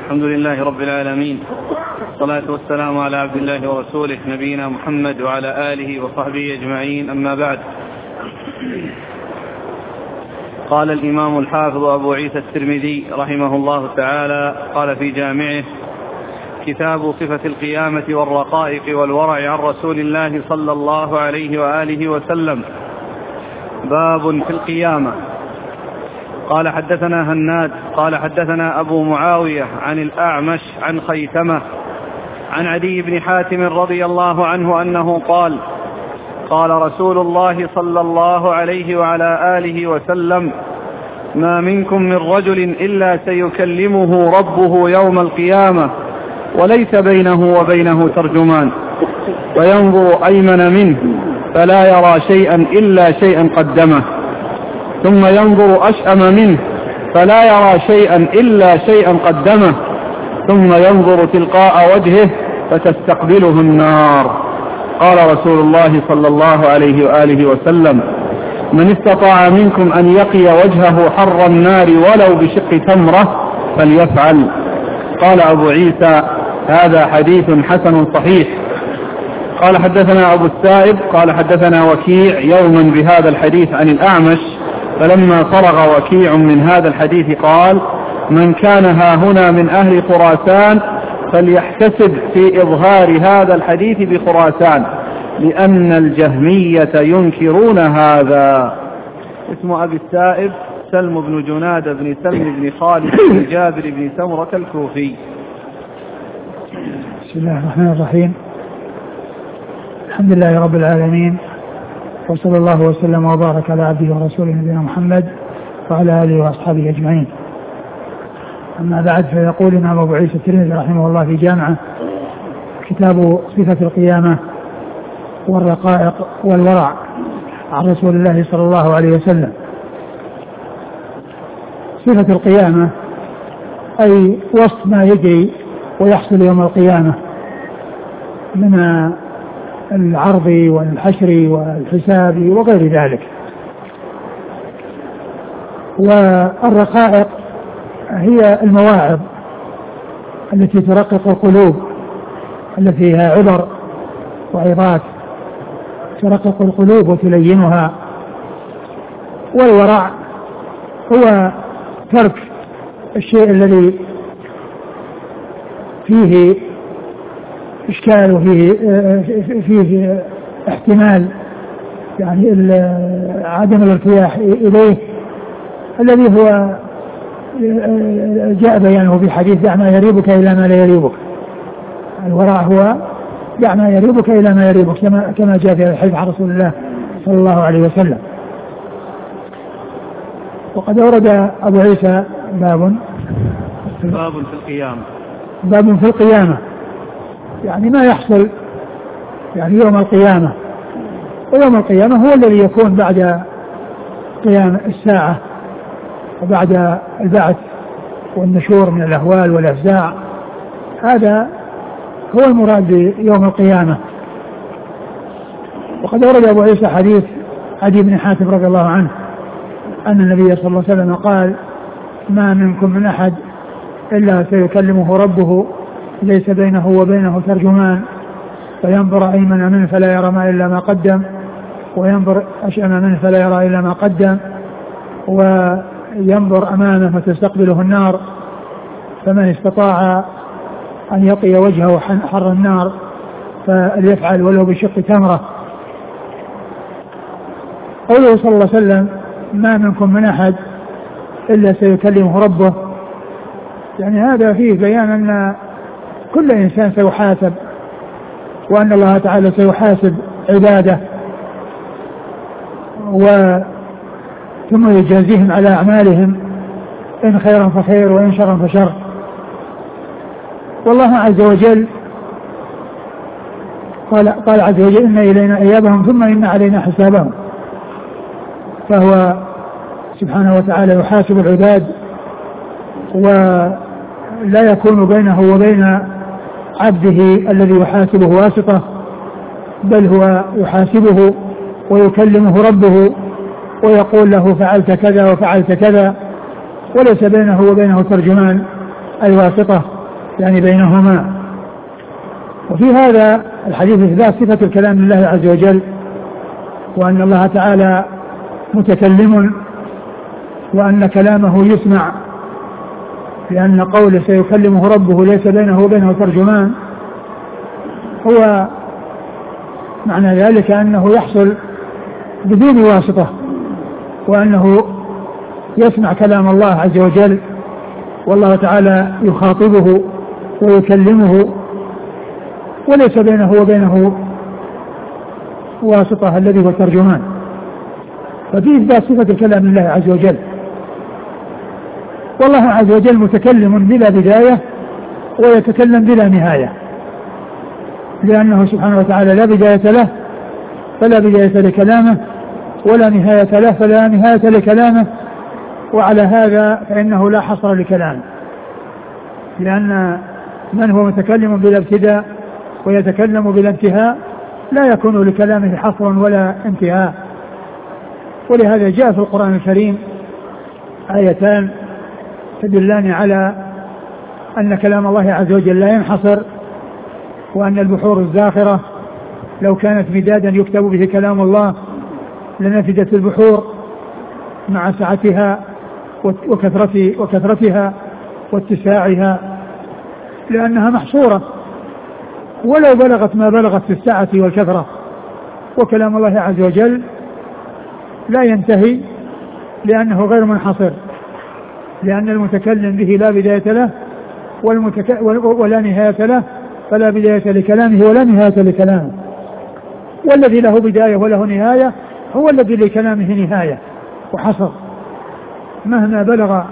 الحمد لله رب العالمين، والصلاة والسلام على عبد الله ورسوله نبينا محمد وعلى آله وصحبه أجمعين، أما بعد. قال الإمام الحافظ أبو عيسى الترمذي رحمه الله تعالى قال في جامعه: كتاب صفة القيامة والرقائق والورع عن رسول الله صلى الله عليه وآله وسلم. باب في القيامة. قال حدثنا هناد قال حدثنا أبو معاوية عن الأعمش عن خيثمة عن عدي بن حاتم رضي الله عنه أنه قال: قال رسول الله صلى الله عليه وعلى آله وسلم: ما منكم من رجل إلا سيكلمه ربه يوم القيامة وليس بينه وبينه ترجمان، وينظر أيمن منه فلا يرى شيئا إلا شيئا قدمه، ثم ينظر أشأم منه فلا يرى شيئا إلا شيئا قدمه، ثم ينظر تلقاء وجهه فتستقبله النار. قال رسول الله صلى الله عليه وآله وسلم: من استطاع منكم أن يقي وجهه حر النار ولو بشق تمرة فليفعل. قال أبو عيسى: هذا حديث حسن صحيح. قال حدثنا أبو السائب قال حدثنا وكيع يوما بهذا الحديث عن الأعمش، فلما فرغ وكيع من هذا الحديث قال: من كان هاهنا من أهل خراسان فليحتسب في إظهار هذا الحديث بخراسان، لأن الجهمية ينكرون هذا. اسم أبي السائب سلم بن جناد بن سلم بن خالد بن جابر بن سمرة الكوفي. بسم الله الرحمن الرحيم. الحمد لله رب العالمين، وصلى الله وسلم وبارك على عبده ورسوله نبينا محمد وعلى آله وأصحابه أجمعين. أما بعد، فيقول الإمام أبو عيسى الترمذي رحمه الله في جامعه: كتاب صفة القيامة والرقائق والورع عن رسول الله صلى الله عليه وسلم. صفة القيامة أي وصف ما يجري ويحصل يوم القيامة من العرض والحشر والحساب وغير ذلك. والرقائق هي المواعظ التي ترقق القلوب، التي فيها عبر وعظات ترقق القلوب وتلينها. والورع هو ترك الشيء الذي فيه إشكال وفيه احتمال، يعني عدم الارتياح إليه، الذي هو جاء بيانه في حديث: دع ما يريبك إلى ما لا يريبك. الورع هو دع ما يريبك إلى ما يريبك، كما جاء في الحديث عن رسول الله صلى الله عليه وسلم. وقد أورد أبو عيسى باب في القيامة. باب في القيامة، يعني ما يحصل يعني يوم القيامة. ويوم القيامة هو الذي يكون بعد قيام الساعة وبعد البعث والنشور من الأهوال والأفزاع. هذا هو المراد بيوم القيامة. وقد ورد أبو عيسى حديث عدي بن حاتم رضي الله عنه أن النبي صلى الله عليه وسلم قال: ما منكم من أحد إلا سيكلمه ربه ليس بينه وبينه ترجمان، فينظر أيمن منه فلا يرى ما إلا ما قدم، وينظر أشأم منه فلا يرى إلا ما قدم، وينظر أمامه فتستقبله النار، فمن استطاع أن يقي وجهه حر النار فليفعل ولو بشق تمرة. قوله صلى الله عليه وسلم: ما منكم من أحد إلا سيكلمه ربه، يعني هذا فيه بيان أن كل إنسان سيحاسب، وأن الله تعالى سيحاسب عباده ثم يجازيهم على أعمالهم، إن خيرا فخير وإن شرا فشر. والله عز وجل قال عز وجل: إن إلينا إيابهم ثم إن علينا حسابهم. فهو سبحانه وتعالى يحاسب العباد، ولا يكون بينه وبين عبده الذي يحاسبه واسطة، بل هو يحاسبه ويكلمه ربه ويقول له: فعلت كذا وفعلت كذا، وليس بينه وبينه ترجمان أي واسطة. يعني بينهما. وفي هذا الحديث إثبات صفة الكلام لله عز وجل، وأن الله تعالى متكلم، وأن كلامه يسمع، لأن قوله سيكلمه ربه ليس بينه وبينه ترجمان، هو معنى ذلك أنه يحصل بدون واسطة، وأنه يسمع كلام الله عز وجل، والله تعالى يخاطبه ويكلمه وليس بينه وبينه واسطة الذي هو ترجمان. ففي إثبات صفة الكلام لله عز وجل. والله عز وجل متكلم بلا بداية ويتكلم بلا نهاية، لأنه سبحانه وتعالى لا بداية له فلا بداية لكلامه، ولا نهاية له فلا نهاية لكلامه. وعلى هذا فإنه لا حصر لكلامه، لأن من هو متكلم بلا ابتداء ويتكلم بلا انتهاء لا يكون لكلامه حصر ولا انتهاء. ولهذا جاء في القرآن الكريم آيتان تدلان على أن كلام الله عز وجل لا ينحصر، وأن البحور الزاخرة لو كانت مدادا يكتب به كلام الله لنفدت البحور مع سعتها وكثرتها واتساعها، لأنها محصورة ولو بلغت ما بلغت في السعة والكثرة. وكلام الله عز وجل لا ينتهي لأنه غير منحصر، لأن المتكلم به لا بداية له ولا نهاية له، فلا بداية لكلامه ولا نهاية لكلامه. والذي له بداية وله نهاية هو الذي لكلامه نهاية وحصر، مهما بلغ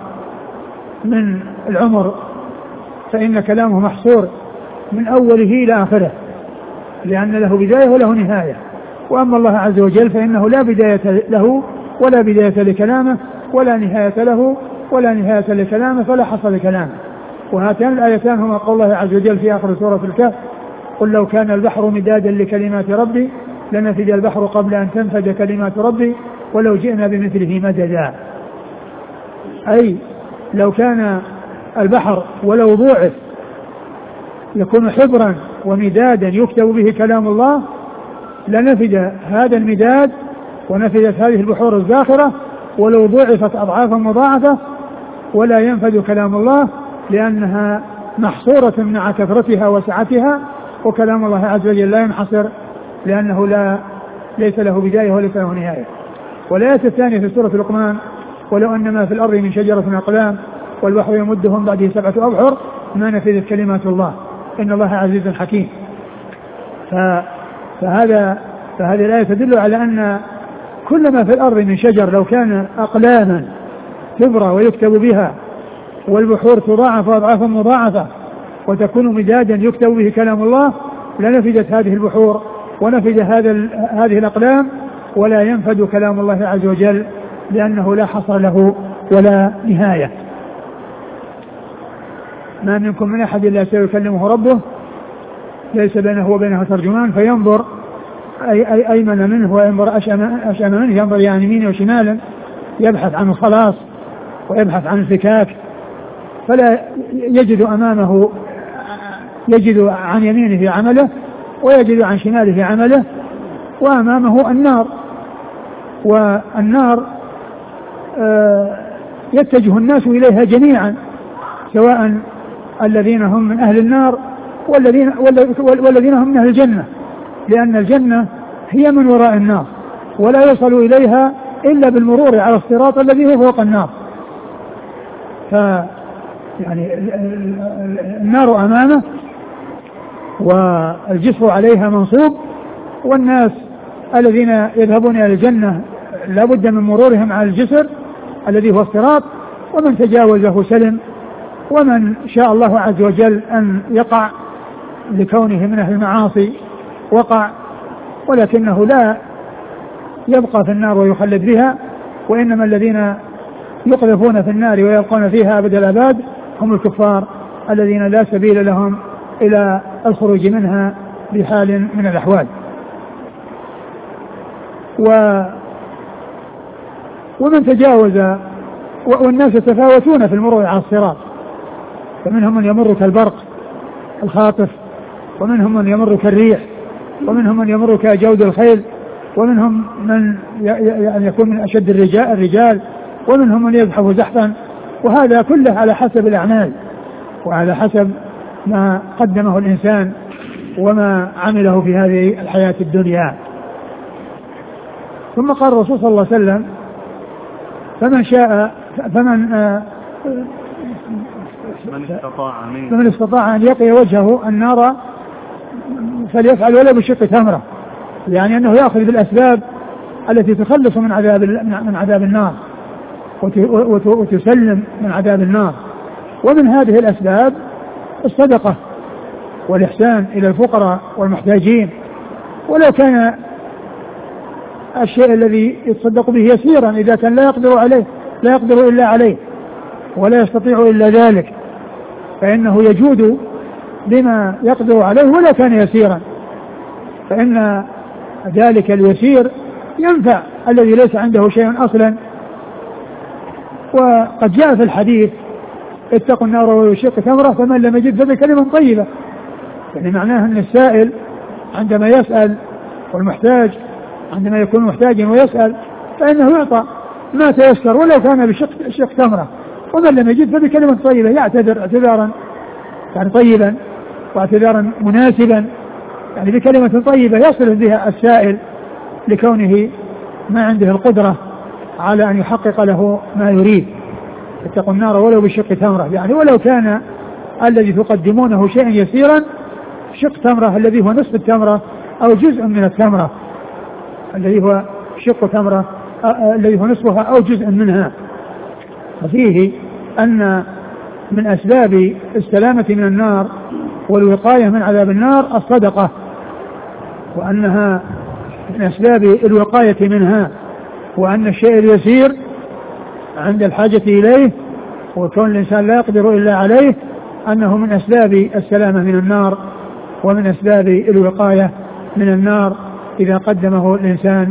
من العمر فإن كلامه محصور من أوله إلى آخره، لأن له بداية وله نهاية. وأما الله عز وجل فإنه لا بداية له ولا بداية لكلامه ولا نهاية له ولا نهاية لكلامه، فلا حصر لكلامه. وهاتان الآيتان هما قول الله عز وجل في آخر سورة الكهف: قل لو كان البحر مدادا لكلمات ربي لنفد البحر قبل أن تنفد كلمات ربي ولو جئنا بمثله مددا. أي لو كان البحر ولو ضوعف يكون حبرا ومدادا يكتب به كلام الله لنفد هذا المداد ونفدت هذه البحور الزاخرة ولو ضعفت أضعافا مضاعفة، ولا ينفد كلام الله لأنها محصورة مع كثرتها وسعتها. وكلام الله عز وجل لا ينحصر لأنه ليس له بداية وليس له نهاية. والآية الثانية في سورة لقمان: ولو أن ما في الأرض من شجرة أقلام والبحر يمدهم بعده 7 أبحر ما نفدت كلمات الله إن الله عزيز حكيم. فهذه الآية تدل على أن كل ما في الأرض من شجر لو كان أقلاما تبرى ويكتب بها، والبحور تضاعف أضعافا مضاعفة وتكون مدادا يكتب به كلام الله، لنفدت هذه البحور ونفد هذه الأقلام، ولا ينفد كلام الله عز وجل لأنه لا حصر له ولا نهاية. ما منكم من أحد إلا سيكلمه ربه ليس بينه وبينه ترجمان فينظر أيمن منه وينظر أشأم منه، ينظر يعني يمينا وشمالا يبحث عن الخلاص ويبحث عن الفكاك، فلا يجد أمامه، يجد عن يمينه عمله ويجد عن شماله عمله، وأمامه النار. والنار يتجه الناس إليها جميعا، سواء الذين هم من أهل النار والذين هم من أهل الجنة، لأن الجنة هي من وراء النار ولا يصل إليها إلا بالمرور على الصراط الذي هو فوق النار. يعني النار أمامه والجسر عليها منصوب، والناس الذين يذهبون إلى الجنة لا بد من مرورهم على الجسر الذي هو الصراط، ومن تجاوزه سلم، ومن شاء الله عز وجل أن يقع لكونه من أهل المعاصي وقع، ولكنه لا يبقى في النار ويخلد بها، وإنما الذين يقذفون في النار ويبقون فيها أبد الآباد هم الكفار الذين لا سبيل لهم إلى الخروج منها بحال من الأحوال. ومن تجاوز، والناس يتفاوتون في المرور على الصراط، فمنهم من يمر كالبرق الخاطف، ومنهم من يمر كالريح، ومنهم من يمر كجود الخيل، ومنهم من يعني يكون من أشد الرجال، ومنهم من يزحف زحفا. وهذا كله على حسب الأعمال وعلى حسب ما قدمه الإنسان وما عمله في هذه الحياة الدنيا. ثم قال الرسول صلى الله عليه وسلم: فمن استطاع أن يقي وجهه النار فليفعل ولو بشق تمرة، يعني أنه يأخذ بالأسباب التي تخلص من عذاب النار وتسلم من عذاب النار. ومن هذه الأسباب الصدقة والإحسان إلى الفقراء والمحتاجين، ولو كان الشيء الذي يتصدق به يسيرا، إذا كان لا يقدر إلا عليه ولا يستطيع إلا ذلك، فإنه يجود بما يقدر عليه ولو كان يسيرا، فإن ذلك اليسير ينفع الذي ليس عنده شيء أصلا. وقد جاء في الحديث: اتقوا النار ولو بشق تمرة، فمن لم يجد فبكلمة طيبة. يعني معناه أن السائل عندما يسأل، والمحتاج عندما يكون محتاجا ويسأل، فإنه يعطى ما تيسر ولو كان بشق تمرة. ومن لم يجد فبكلمة طيبة، يعتذر اعتذارا يعني طيبا واعتذارا مناسبا، يعني بكلمة طيبة يصل بها السائل لكونه ما عنده القدرة على أن يحقق له ما يريد. اتقوا النار ولو بشق تمرة، يعني ولو كان الذي تقدمونه شيئا يسيرا، شق تمرة الذي هو نصف التمرة أو جزء من التمرة، الذي هو شق تمرة الذي هو نصفها أو جزء منها. وفيه أن من أسباب السلامة من النار والوقاية من عذاب النار الصدقة، وأنها من أسباب الوقاية منها، وأن الشيء اليسير عند الحاجة إليه وكون الإنسان لا يقدر إلا عليه أنه من أسباب السلامة من النار ومن أسباب الوقاية من النار إذا قدمه الإنسان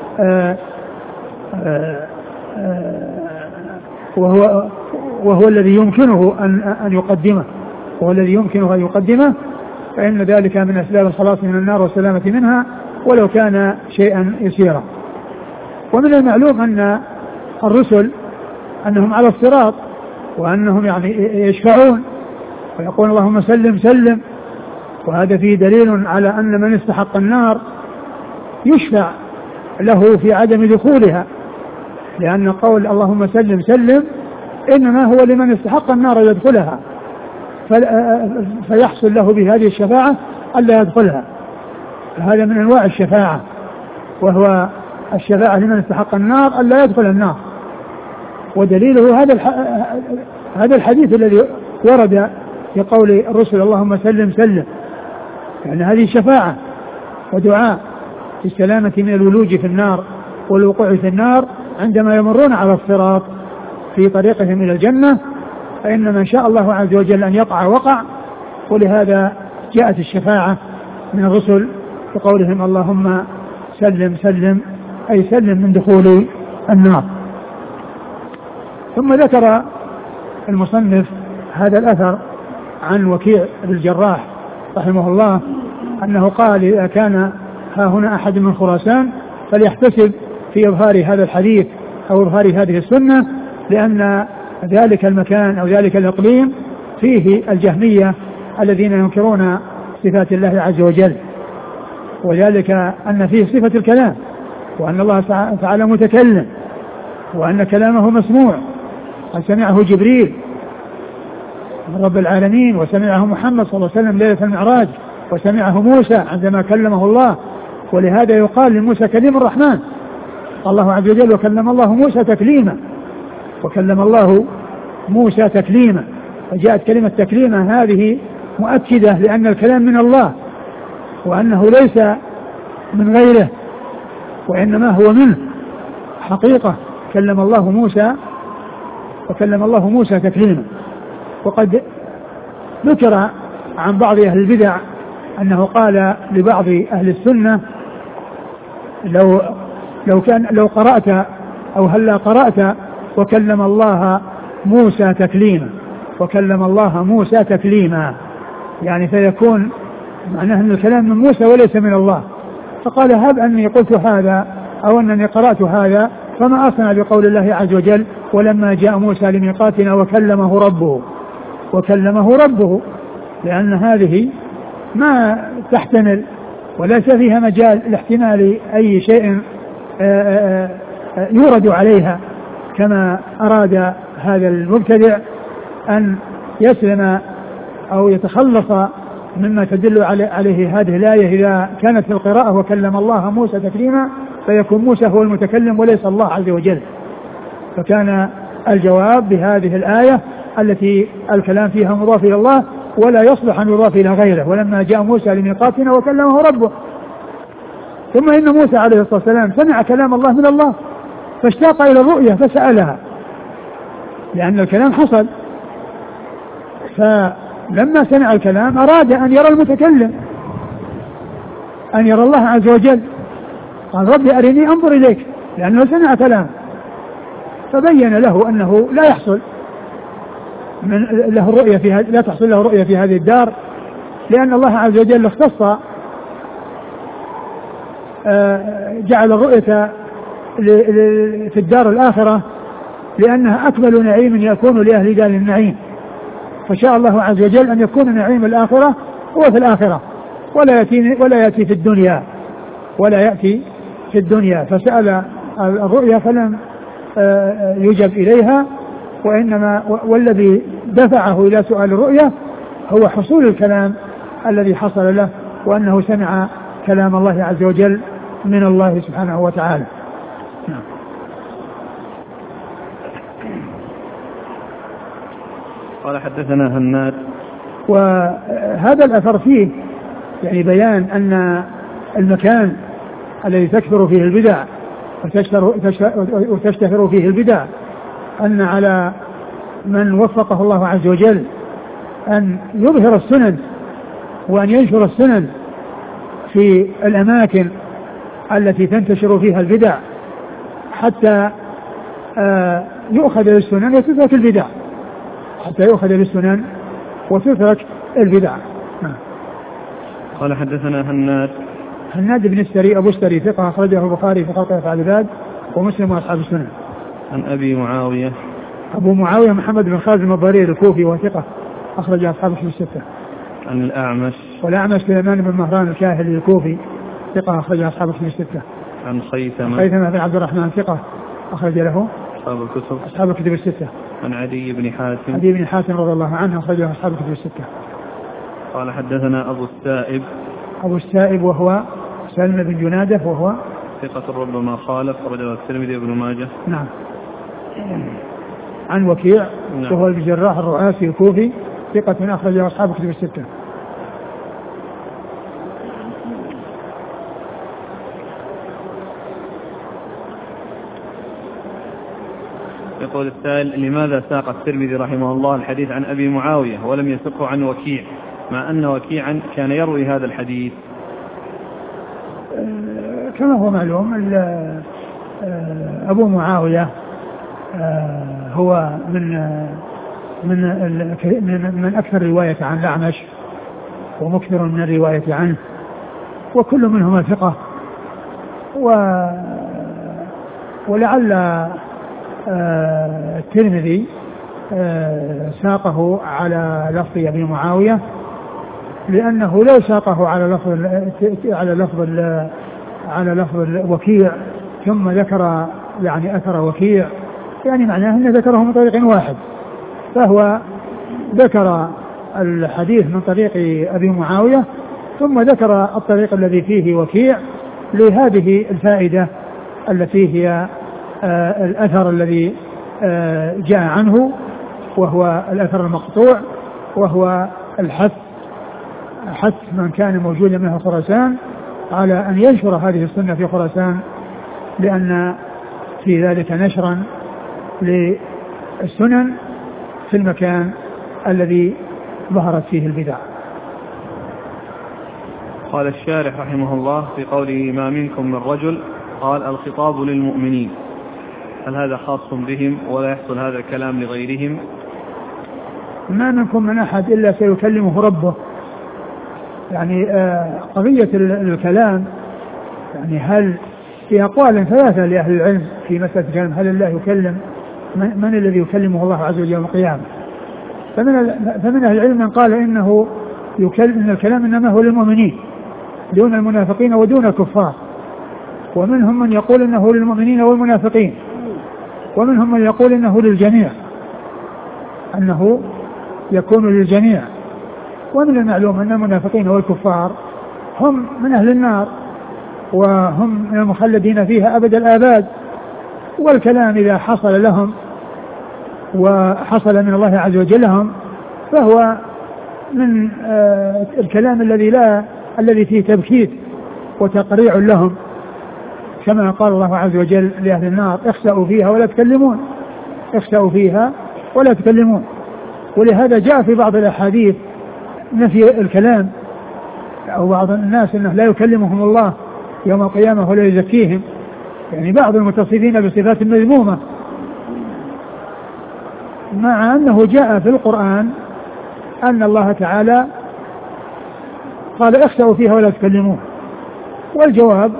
وهو الذي يمكنه أن يقدمه، فإن ذلك من أسباب الخلاص من النار والسلامة منها ولو كان شيئا يسيرا. ومن المعلوم أن الرسل أنهم على الصراط، وأنهم يعني يشفعون ويقول اللهم سلم سلم، وهذا فيه دليل على أن من استحق النار يشفع له في عدم دخولها، لأن قول اللهم سلم سلم إنما هو لمن استحق النار يدخلها، فيحصل له بهذه الشفاعة ألا يدخلها. هذا من أنواع الشفاعة، وهو الشفاعة لمن استحق النار ألا يدخل النار. ودليله هذا الحديث الذي ورد في قول الرسل اللهم سلم سلم، يعني هذه شفاعة ودعاء في السلامة من الولوج في النار والوقوع في النار عندما يمرون على الصراط في طريقهم إلى الجنة، فإن من شاء الله عز وجل أن يقع وقع. ولهذا جاءت الشفاعة من الرسل بقولهم اللهم سلم سلم، أي سلم من دخول النار. ثم ذكر المصنف هذا الأثر عن وكيع بن الجراح رحمه الله أنه قال إذا كان ها هنا أحد من خراسان فليحتسب في إظهار هذا الحديث أو إظهار هذه السنة، لأن ذلك المكان أو ذلك الإقليم فيه الجهمية الذين ينكرون صفات الله عز وجل، وذلك أن فيه صفة الكلام، وأن الله تعالى متكلم، وأن كلامه مسموع، قد سمعه جبريل من رب العالمين، وسمعه محمد صلى الله عليه وسلم ليلة المعراج، وسمعه موسى عندما كلمه الله. ولهذا يقال لموسى كليم الرحمن، الله عز وجل وكلم الله موسى تكليما، وكلم الله موسى تكليما. فجاءت كلمة تكليما هذه مؤكدة لأن الكلام من الله، وأنه ليس من غيره، وإنما هو منه حقيقة. كلم الله موسى وكلم الله موسى تكليما. وقد ذكر عن بعض أهل البدع أنه قال لبعض أهل السنة لو قرأت أو هلا قرأت وكلم الله موسى تكليما، وكلم الله موسى تكليما، يعني فيكون معناه أن الكلام من موسى وليس من الله. فقال هب أني قلت هذا أو أنني قرأت هذا فما أصنع بقول الله عز وجل ولما جاء موسى لميقاتنا وكلمه ربه لأن هذه ما تحتمل وليس فيها مجال لاحتمال أي شيء يورد عليها كما أراد هذا المبتدع أن يسلم أو يتخلص مما تدل عليه هذه الآية إذا كانت في القراءة وكلم الله موسى تكليما فيكون موسى هو المتكلم وليس الله عز وجل. فكان الجواب بهذه الآية التي الكلام فيها مضاف إلى الله ولا يصلح أن يضاف إلى غيره ولما جاء موسى لميقاتنا وكلمه ربه. ثم إن موسى عليه الصلاة والسلام سمع كلام الله من الله فاشتاق إلى الرؤية فسألها لأن الكلام حصل. فلما سمع الكلام أراد أن يرى المتكلم أن يرى الله عز وجل قال ربي أرني أنظر إليك لأنه سمع كلام. فبين له أنه لا يحصل له الرؤية لا تحصل له رؤية في هذه الدار لأن الله عز وجل اختص جعل الرؤية في الدار الآخرة لأنها أكمل نعيم يكون لأهل دار النعيم. فشاء الله عز وجل أن يكون نعيم الآخرة هو في الآخرة ولا يأتي في الدنيا فسأل الرؤيا فلم يجب إليها وإنما والذي دفعه إلى سؤال الرؤيا هو حصول الكلام الذي حصل له وأنه سمع كلام الله عز وجل من الله سبحانه وتعالى. قال حدثنا هناد. وهذا الأثر فيه يعني بيان أن المكان الذي تكثر فيه البدع وتشتهر فيه البدع أن على من وفقه الله عز وجل أن يظهر السنن وأن ينشر السنن في الأماكن التي تنتشر فيها البدع حتى يؤخذ للسنن وتترك البدع البدع. قال حدثنا هناد بن السري أبو السري ثقة أخرجه البخاري في خلق أفعال العباد ومسلم وأصحاب السنن. عن أبي معاوية أبو معاوية محمد بن خازم الضرير الكوفي وثقة أخرج أصحاب الكتب الستة. عن الأعمش سليمان بن مهران الكاهلي الكوفي ثقة أخرج أصحاب الكتب الستة. عن خيثمة بن عبد الرحمن ثقة أخرج له أصحاب الكتب الستة. عن عدي بن حاتم رضي الله عنه أخرجه أصحاب الكتب الستة. قال حدثنا أبو السائب وهو سلم بن جنادة وهو ثقة ربما خالف أخرجه الترمذي وابن ماجه. نعم. عن وكيع وهو الجراح الرؤاسي الكوفي ثقة أخرجه أصحاب الكتب الستة. يقول السائل لماذا ساق الترمذي رحمه الله الحديث عن أبي معاوية ولم يسقه عن وكيع مع أن وكيعا كان يروي هذا الحديث؟ كما هو معلوم أبو معاوية هو من أكثر رواية عن الأعمش ومكثر من الرواية عنه وكل منهما ثقة ولعل الترمذي ساقه على لفظ أبي معاوية لأنه لو ساقه على لفظ وكيع ثم ذكر يعني أثر وكيع يعني معناه أنه ذكره من طريق واحد فهو ذكر الحديث من طريق أبي معاوية ثم ذكر الطريق الذي فيه وكيع لهذه الفائدة التي هي الأثر الذي جاء عنه وهو الأثر المقطوع وهو حث من كان موجودا منه خراسان على أن ينشر هذه السنة في خراسان لأن في ذلك نشرا للسنن في المكان الذي ظهرت فيه البدع. قال الشارح رحمه الله في قوله ما منكم من رجل قال الخطاب للمؤمنين هل هذا خاص بهم ولا يحصل هذا الكلام لغيرهم؟ ما منكم من أحد إلا سيكلمه ربه يعني قضية الكلام، يعني هل في أقوال ثلاثة لأهل العلم في مسألة الكلام، هل الله يكلم؟ من الذي يكلمه الله عز وجل يوم القيامة؟ فمن أهل العلم من قال إن الكلام إنما هو للمؤمنين دون المنافقين ودون الكفار، ومنهم من يقول إنه للمؤمنين والمنافقين، ومنهم من يقول إنه للجميع، أنه يكون للجميع. ومن المعلوم أن المنافقين والكفار هم من أهل النار وهم من المخلدين فيها أبد الآباد، والكلام إذا حصل لهم وحصل من الله عز وجل لهم فهو من الكلام الذي فيه تبكيت وتقريع لهم، كما قال الله عز وجل لأهل النار: اخسأوا فيها ولا تكلمون، اخسأوا فيها ولا تكلمون. ولهذا جاء في بعض الأحاديث نفي الكلام، أو بعض الناس أنه لا يكلمهم الله يوم القيامة ولا يزكيهم، يعني بعض المتصفين بصفات مذمومة، مع أنه جاء في القرآن أن الله تعالى قال: اخسأوا فيها ولا تكلمون. والجواب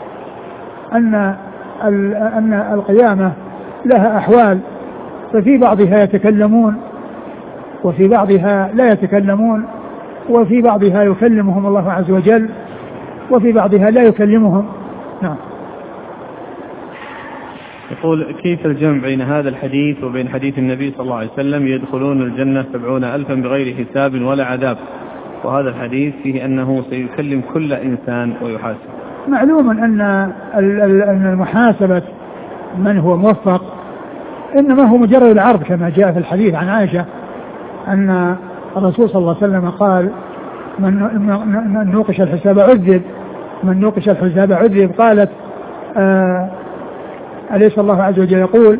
أن القيامة لها أحوال، ففي بعضها يتكلمون وفي بعضها لا يتكلمون، وفي بعضها يكلمهم الله عز وجل وفي بعضها لا يكلمهم. نعم. يقول: كيف الجمع بين هذا الحديث وبين حديث النبي صلى الله عليه وسلم: يدخلون الجنة 70,000 بغير حساب ولا عذاب، وهذا الحديث فيه أنه سيكلم كل إنسان ويحاسب؟ معلوم أن المحاسبة من هو موفق إنما هو مجرد العرض، كما جاء في الحديث عن عائشة أن الرسول صلى الله عليه وسلم قال: من نوقش الحساب عذب، من نوقش الحساب عذب. قالت: أليس الله عز وجل يقول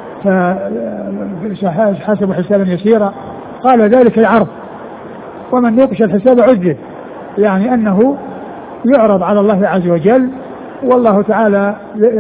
فحاسبوا حسابا يسيرا؟ قال: ذلك العرض. ومن نوقش الحساب عذب، يعني أنه يعرض على الله عز وجل والله تعالى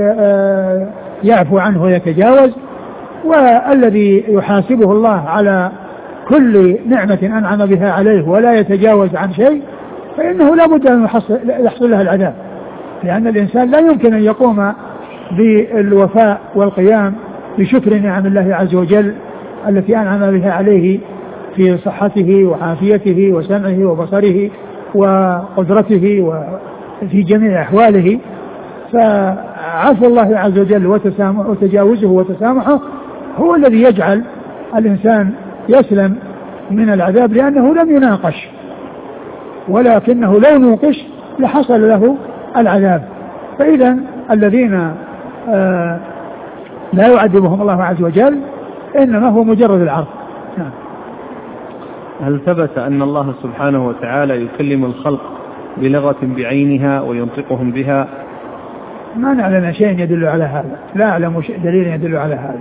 يعفو عنه ويتجاوز، والذي يحاسبه الله على كل نعمة أنعم بها عليه ولا يتجاوز عن شيء فإنه لا بد أن يحصل له العذاب، لأن الإنسان لا يمكن أن يقوم بالوفاء والقيام بشكر نعم الله عز وجل التي أنعم بها عليه في صحته وعافيته وسمعه وبصره وقدرته وفي جميع أحواله. فعفو الله عز وجل وتجاوزه وتسامحه هو الذي يجعل الإنسان يسلم من العذاب، لأنه لم يناقش، ولكنه لو نوقش لحصل له العذاب. فإذا الذين لا يعذبهم الله عز وجل إنما هو مجرد العرض. نعم. هل ثبت أن الله سبحانه وتعالى يكلم الخلق بلغة بعينها وينطقهم بها؟ ما نعلم شيء يدل على هذا، لا أعلم دليل يدل على هذا.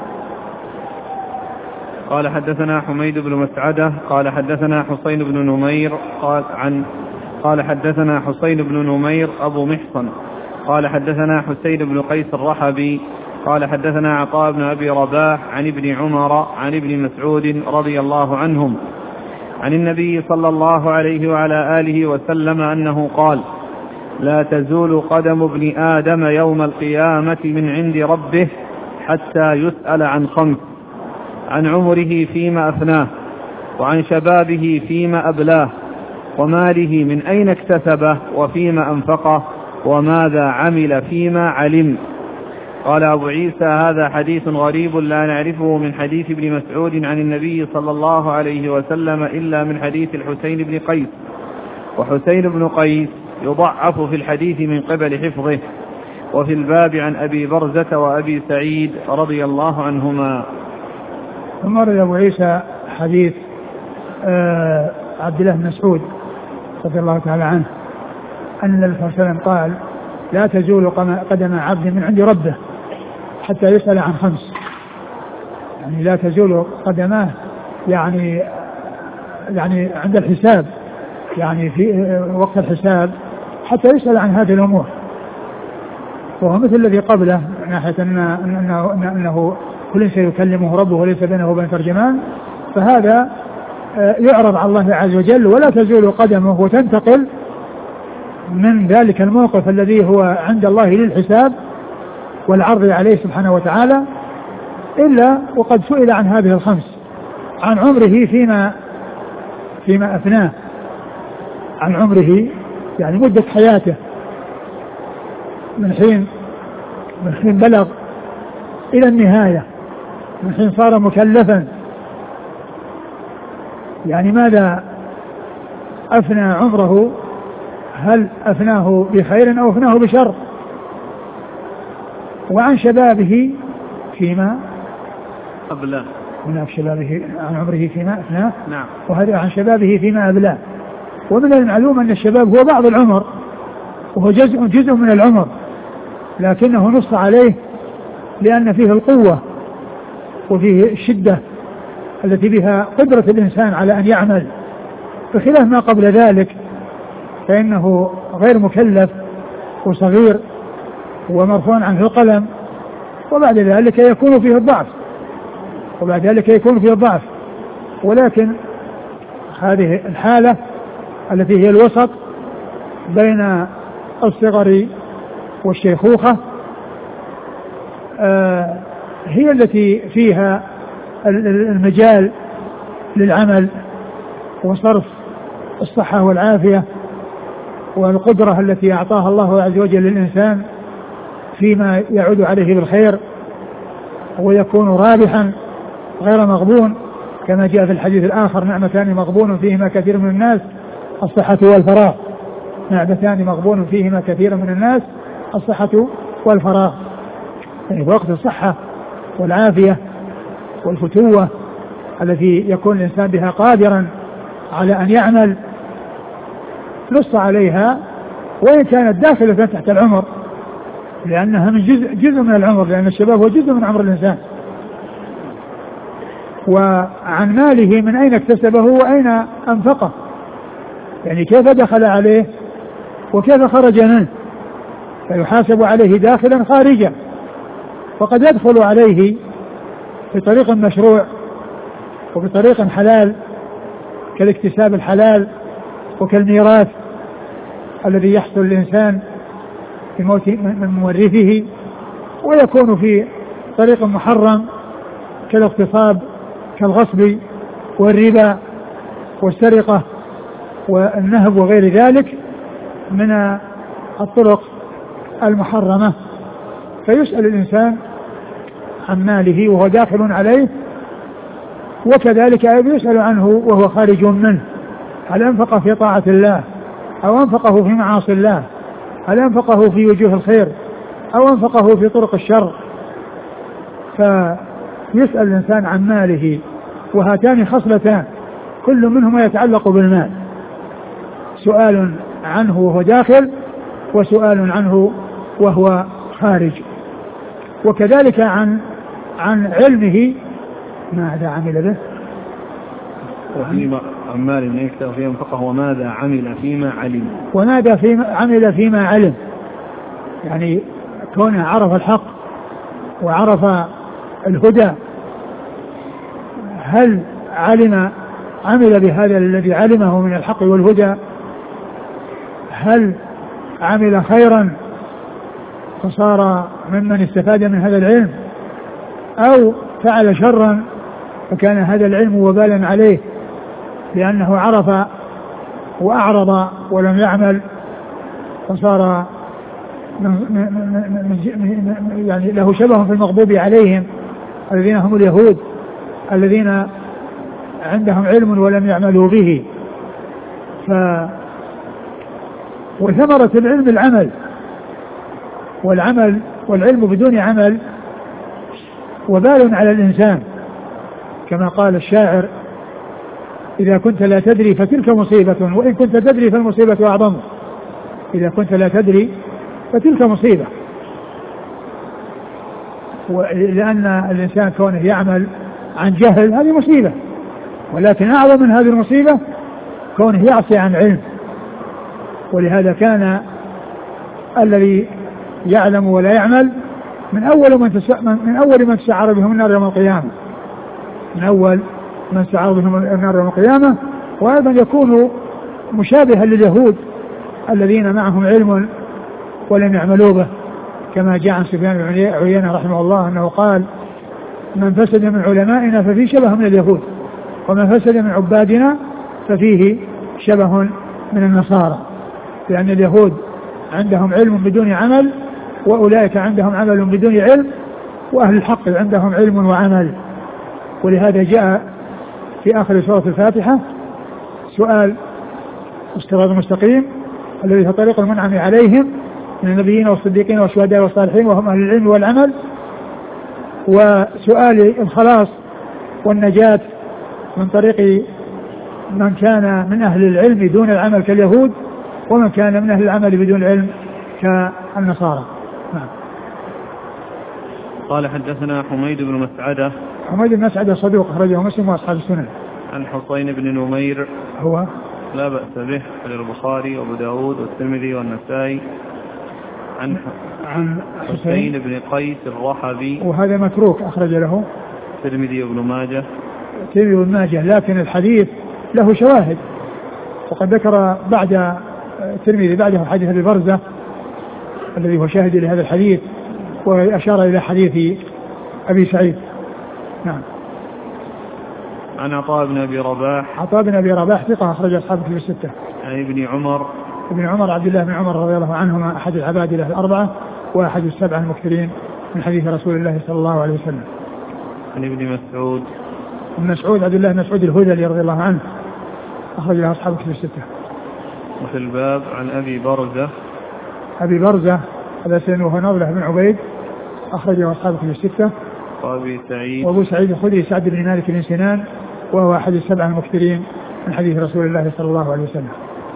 قال: حدثنا حميد بن مسعدة قال حدثنا حسين بن نمير قال حدثنا حسين بن نمير أبو محصن قال حدثنا حسين بن قيس الرحبي قال حدثنا عطاء بن أبي رباح عن ابن عمر عن ابن مسعود رضي الله عنهم عن النبي صلى الله عليه وعلى آله وسلم أنه قال: لا تزول قدم ابن آدم يوم القيامة من عند ربه حتى يسأل عن 5: عن عمره فيما أفناه، وعن شبابه فيما أبلاه، وماله من أين اكتسبه، وفيما أنفقه، وماذا عمل فيما علم. قال أبو عيسى: هذا حديث غريب لا نعرفه من حديث ابن مسعود عن النبي صلى الله عليه وسلم إلا من حديث الحسين بن قيس، وحسين بن قيس يضعف في الحديث من قبل حفظه. وفي الباب عن أبي برزة وأبي سعيد رضي الله عنهما. ثم روى أبو عيسى حديث عبد الله بن مسعود رضي الله تعالى عنه أن النبي صلى الله عليه وسلم قال: لا تزول قدم عبد من عند ربه حتى يسأل عن 5. يعني لا تزول قدماه يعني عند الحساب، يعني في وقت الحساب حتى يسأل عن هذه الأمور. وهو مثل الذي قبله من ناحية أنه كل سيكلمه ربه وليس بينه وبين ترجمان، فهذا يعرض على الله عز وجل ولا تزول قدمه وتنتقل من ذلك الموقف الذي هو عند الله للحساب والعرض عليه سبحانه وتعالى، إلا وقد سئل عن هذه الخمس، عن عمره فيما أفناه، عن عمره يعني مدة حياته من حين بلغ إلى النهاية، من حين صار مكلفا، يعني ماذا أفنى عمره، هل أفناه بخير أو أفناه بشر، وعن شبابه فيما أبلاه، هناك شبابه عن عمره فيما أفناه، نعم، وهذا عن شبابه فيما أبلاه. ومن المعلوم أن الشباب هو بعض العمر وهو جزء من العمر، لكنه نص عليه لأن فيه القوة وفيه الشدة التي بها قدرة الإنسان على أن يعمل، بخلاف ما قبل ذلك فإنه غير مكلف وصغير ومرفوع عنه القلم، وبعد ذلك يكون فيه الضعف، ولكن هذه الحالة التي هي الوسط بين الصغر والشيخوخة هي التي فيها المجال للعمل وصرف الصحة والعافية والقدرة التي أعطاها الله عز وجل للإنسان فيما يعود عليه بالخير ويكون رابحا غير مغبون، كما جاء في الحديث الآخر: نعمتان مغبون فيهما كثير من الناس، الصحة والفراغ. نعمتان مغبون فيهما كثير من الناس، الصحة والفراغ. يعني في وقت الصحة والعافية والفتوة التي يكون الإنسان بها قادرا على أن يعمل نص عليها، وإن كانت داخلة تحت العمر، لأنها من جزء من العمر، لأن الشباب هو جزء من عمر الإنسان. وعن ماله من أين اكتسبه وأين أنفقه، يعني كيف دخل عليه وكيف خرج منه، فيحاسب عليه داخلا خارجا. وقد يدخل عليه بطريق مشروع وبطريق حلال كالاكتساب الحلال وكالميراث الذي يحصل للإنسان في موت من مورثه، ويكون في طريق محرم كالاغتصاب كالغصب والربا والسرقة والنهب وغير ذلك من الطرق المحرمة. فيسأل الإنسان عن ماله وهو داخل عليه، وكذلك يسأل عنه وهو خارج منه، هل أنفقه في طاعة الله أو أنفقه في معاصي الله، هل أنفقه في وجوه الخير أو أنفقه في طرق الشر. فيسأل الإنسان عن ماله، وهاتان خصلتان كل منهما يتعلق بالمال، سؤال عنه وهو داخل وسؤال عنه وهو خارج. وكذلك عن علمه ماذا عمل به، عن مال يكتب فيه انفقه وماذا عمل فيما علم، وماذا عمل فيما علم، يعني كونه عرف الحق وعرف الهدى، هل عمل بهذا الذي علمه من الحق والهدى، هل عمل خيرا فصار ممن استفاد من هذا العلم، أو فعل شرا فكان هذا العلم وبالا عليه لأنه عرف وأعرض ولم يعمل فصار يعني له شبه في المغضوب عليهم الذين هم اليهود الذين عندهم علم ولم يعملوا به. وثمرة العلم العمل، والعلم بدون عمل وبال على الإنسان، كما قال الشاعر: إذا كنت لا تدري فتلك مصيبة، وإن كنت تدري فالمصيبة أعظم. إذا كنت لا تدري فتلك مصيبة، لأن الإنسان كونه يعمل عن جهل هذه مصيبة، ولكن أعظم من هذه المصيبة كونه يعصي عن علم. ولهذا كان الذي يعلم ولا يعمل من أول من تسعر بهم النار يوم القيامة، من أول من سعى بهم النار يوم القيامة، وأيضا يكون مشابها لليهود الذين معهم علم ولم يعملوا به، كما جاء عن سفيان بن عيينة رحمه الله أنه قال: من فسد من علمائنا ففيه شبه من اليهود، ومن فسد من عبادنا ففيه شبه من النصارى، لأن اليهود عندهم علم بدون عمل، وأولئك عندهم عمل بدون علم، وأهل الحق عندهم علم وعمل. ولهذا جاء في آخر سورة الفاتحة سؤال الصراط المستقيم الذي هو طريق المنعم عليهم من النبيين والصديقين والشهداء والصالحين وهم أهل العلم والعمل، وسؤال الخلاص والنجاة من طريق من كان من أهل العلم دون العمل كاليهود، ومن كان من أهل العمل بدون العلم كالنصارى. نعم. قال حدثنا حميد بن مسعدة. حميد بن مسعدة صدوق أخرجه مسلم وأصحاب السنن. عن حسين بن نمير هو لا بأس به، عن البخاري وأبو داود والترمذي والنسائي. عن حسين بن قيس الرحبي، وهذا متروك أخرج له الترمذي وابن ماجه. الترمذي وابن ماجه، لكن الحديث له شواهد، وقد ذكر بعد الترمذي بعده حديث أبي برزة الذي هو شاهد لهذا الحديث، وأشار إلى حديث أبي سعيد. نعم. عن عطاء بن أبي رباح. عطاء بن أبي رباح ثقة أخرج أصحاب الكتب الستة. عن ابن عمر. ابن عمر عبد الله بن عمر رضي الله عنهما أحد العبادلة الأربعة وأحد السبعة المكثرين من حديث رسول الله صلى الله عليه وسلم. عن ابن مسعود. ابن مسعود عبد الله بن مسعود الهذلي رضي الله عنه أخرج له أصحاب الكتب الستة. وفي الباب عن أبي برزة. أبي برزة هذا سنه وهو نضلة بن عبيد أخرجه أصحاب الكتب الستة. وأبي سعيد. وأبو سعيد الخدري سعد بن مالك بن سنان وهو أحد السبعة المكثرين من حديث رسول الله صلى الله عليه وسلم.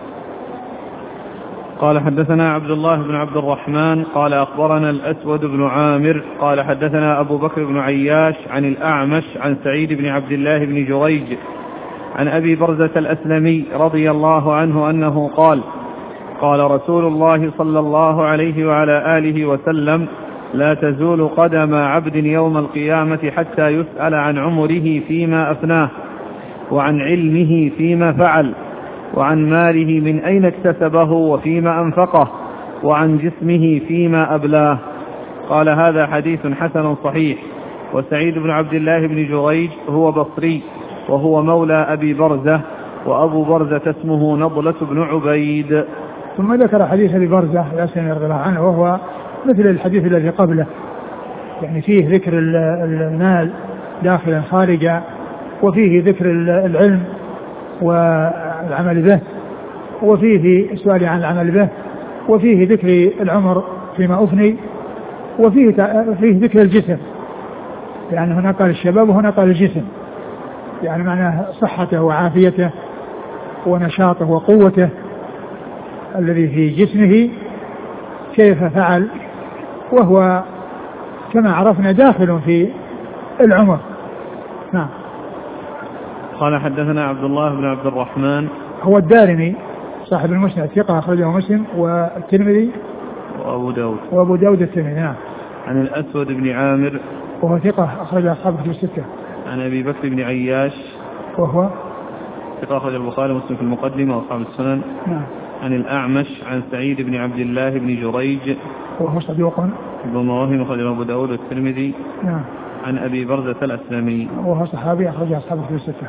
قال حدثنا عبد الله بن عبد الرحمن قال أخبرنا الأسود بن عامر قال حدثنا أبو بكر بن عياش عن الأعمش عن سعيد بن عبد الله بن جريج عن أبي برزة الأسلمي رضي الله عنه أنه قال: قال رسول الله صلى الله عليه وعلى آله وسلم: لا تزول قدم عبد يوم القيامة حتى يسأل عن عمره فيما أفناه، وعن علمه فيما فعل، وعن ماله من أين اكتسبه وفيما أنفقه، وعن جسمه فيما أبلاه. قال: هذا حديث حسن صحيح. وسعيد بن عبد الله بن جريج هو بصري وهو مولى أبي برزة، وأبو برزة اسمه نضلة بن عبيد. ثم ذكر حديث أبي برزة الأسلمي رضي الله عنه وهو مثل الحديث الذي قبله، يعني فيه ذكر المال داخلا خارجا، وفيه ذكر العلم والعمل به، وفيه السؤال عن العمل به، وفيه ذكر العمر فيما أفني، وفيه ذكر الجسم، يعني هنا قال الشباب وهنا قال الجسم، يعني معناه صحته وعافيته ونشاطه وقوته الذي في جسمه كيف فعل، وهو كما عرفنا داخل في العمر. نعم. قال حدثنا عبد الله بن عبد الرحمن هو الدارمي صاحب المسند ثقة أخرجه مسلم والترمذي وأبو داود الترمذي. نعم. عن الأسود بن عامر وهو ثقة أخرج أصحاب الكتب الستة. عن أبي بكر بن عياش وهو ثقة أخرج البخاري ومسلم في المقدمة وأصحاب السنن. نعم. عن الأعمش عن سعيد بن عبد الله بن جريج وهو صدوق ابن مواهب أخرج أبو داود والترمذي. نعم. عن أبي برزة الأسلمي وهو صحابي أخرج أصحاب الكتب الستة.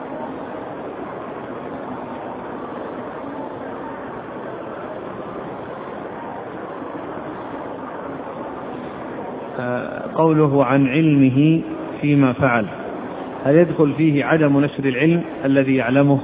قوله عن علمه فيما فعل، هل يدخل فيه عدم نشر العلم الذي يعلمه؟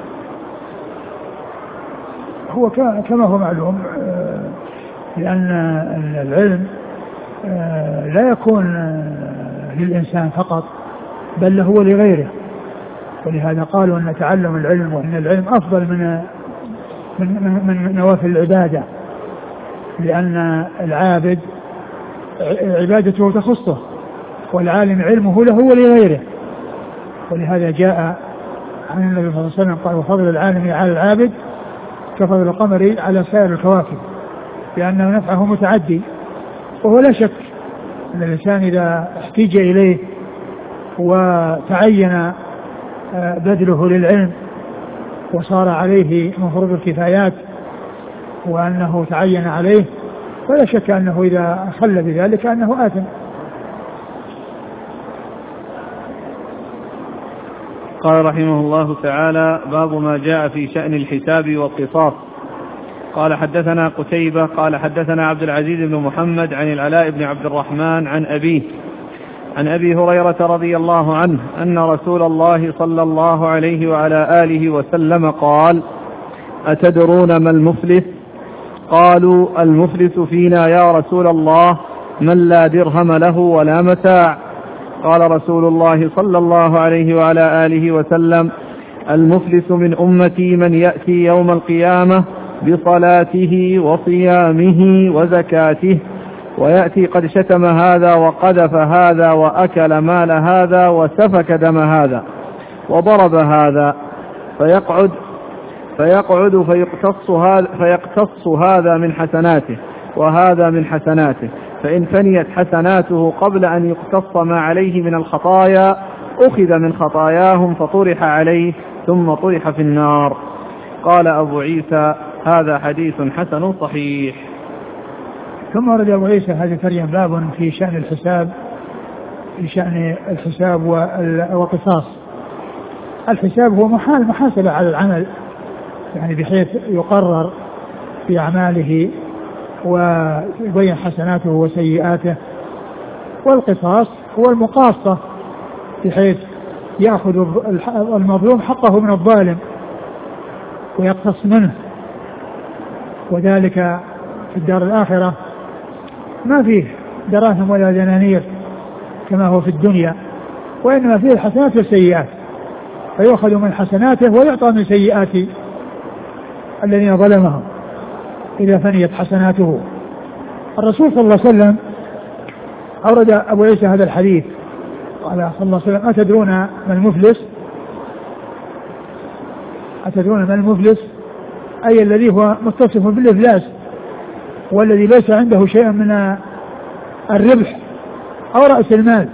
هو كما هو معلوم، لأن العلم لا يكون للإنسان فقط بل له لغيره، ولهذا قالوا أن تعلم العلم وأن العلم أفضل من نوافل العبادة، لأن العابد عبادته تخصه والعالم علمه له ولغيره، ولهذا جاء عن النبي صلى الله عليه وسلم قال: وفضل العالم على العابد كفضل القمر على سائر الكواكب، لأنه نفعه متعدي. وهو لا شك أن الإنسان إذا احتج إليه وتعين بذله للعلم وصار عليه من فروض الكفايات وأنه تعين عليه، فلا شك أنه إذا خل بذلك أنه آثم. قال رحمه الله تعالى: باب ما جاء في شأن الحساب والقصاص. قال حدثنا قتيبة قال حدثنا عبد العزيز بن محمد عن العلاء بن عبد الرحمن عن أبيه عن أبي هريرة رضي الله عنه أن رسول الله صلى الله عليه وعلى آله وسلم قال: أتدرون ما المفلس؟ قالوا: المفلس فينا يا رسول الله من لا درهم له ولا متاع. قال رسول الله صلى الله عليه وعلى آله وسلم: المفلس من أمتي من يأتي يوم القيامة بصلاته وصيامه وزكاته ويأتي قد شتم هذا وقذف هذا وأكل مال هذا وسفك دم هذا وضرب هذا فيقعد فيقتص هذا من حسناته وهذا من حسناته، فإن فنيت حسناته قبل أن يقتص ما عليه من الخطايا أخذ من خطاياهم فطرح عليه ثم طرح في النار. قال أبو عيسى: هذا حديث حسن صحيح. ثم ورد أبو عيسى هذا الترجمة باب في شأن الحساب، في شأن الحساب والقصاص. الحساب هو محاسبة على العمل، يعني بحيث يقرر في أعماله ويبين حسناته وسيئاته. والقصاص هو المقاصة، بحيث يأخذ المظلوم حقه من الظالم ويقتص منه، وذلك في الدار الآخرة ما فيه دراهم ولا دنانير كما هو في الدنيا، وإنما فيه الحسنات والسيئات، فيأخذ من حسناته ويعطى من سيئات الذين ظلمهم إذا فنيت حسناته. الرسول صلى الله عليه وسلم أورد أبو عيسى هذا الحديث، قال صلى الله عليه وسلم: أتدرون ما المفلس؟ أتدرون ما المفلس؟ أي الذي هو متصف بالإفلاس، والذي ليس عنده شيء من الربح أو رأس المال.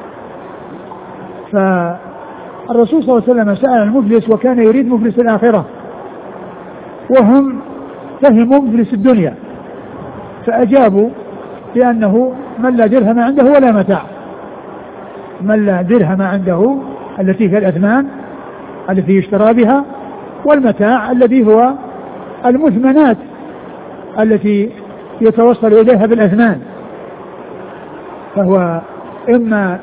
فالرسول صلى الله عليه وسلم سأل المفلس وكان يريد مفلس الآخرة، وهم فهموا مفلس الدنيا، فأجابوا بأنه من لا درهم عنده ولا متاع، من لا درهم عنده التي في الأثمان التي يشترى بها، والمتاع الذي هو المثمنات التي يتوصل إليها بالأثمان، فهو إما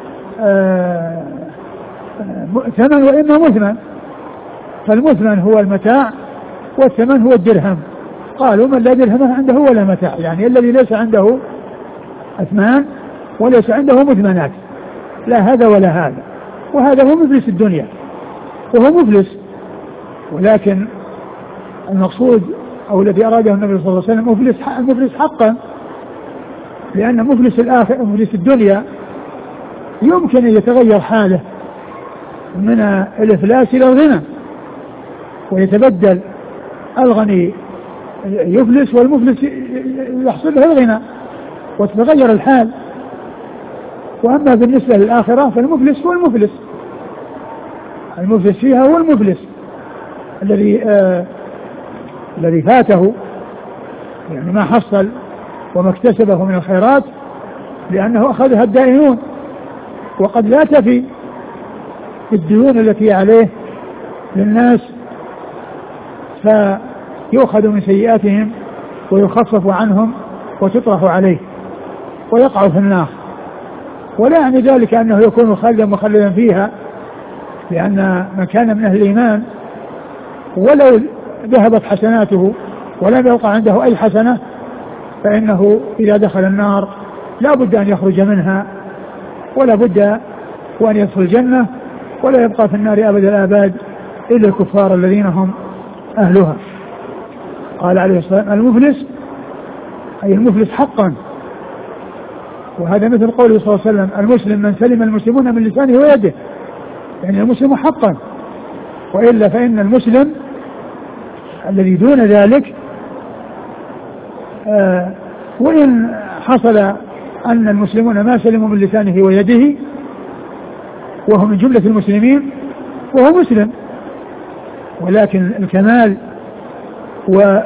ثمن وإما مثمن. فالمثمن هو المتاع والثمن هو الدرهم. قالوا: من لا درهم عنده ولا متاع، يعني الذي ليس عنده أثمان وليس عنده مثمنات، لا هذا ولا هذا، وهذا هو مفلس الدنيا، وهو مفلس. ولكن المقصود أو الذي أراده النبي صلى الله عليه وسلم مفلس حقا، لأن مفلس الدنيا يمكن أن يتغير حاله من الإفلاس إلى الغنى، ويتبدل الغني يفلس والمفلس يحصل له الغنى وتتغير الحال. وأما بالنسبة للآخرة فالمفلس هو المفلس فيها هو المفلس الذي فاته، يعني ما حصل وما اكتسبه من الخيرات، لأنه أخذها الدائنون، وقد لا تفي الديون التي عليه للناس، فيؤخذ من سيئاتهم ويخفف عنهم وتطرح عليه ويقع في النار. ولا يعني ذلك أنه يكون خالدا مخلدا فيها، لأن من كان من أهل الإيمان ولو ذهبت حسناته ولم يبقى عنده أي حسنة، فإنه إذا دخل النار لا بد أن يخرج منها، ولا بد وأن يدخل الجنة، ولا يبقى في النار أبد الآباد إلا الكفار الذين هم أهلها. قال عليه الصلاة والسلام: المفلس أي المفلس حقا. وهذا مثل قوله صلى الله عليه وسلم: المسلم من سلم المسلمون من لسانه ويده، يعني المسلم حقا. وإلا فإن المسلم الذي دون ذلك وإن حصل أن المسلمون ما سلموا من لسانه ويده وهم من جملة المسلمين، وهو مسلم، ولكن الكمال وعلو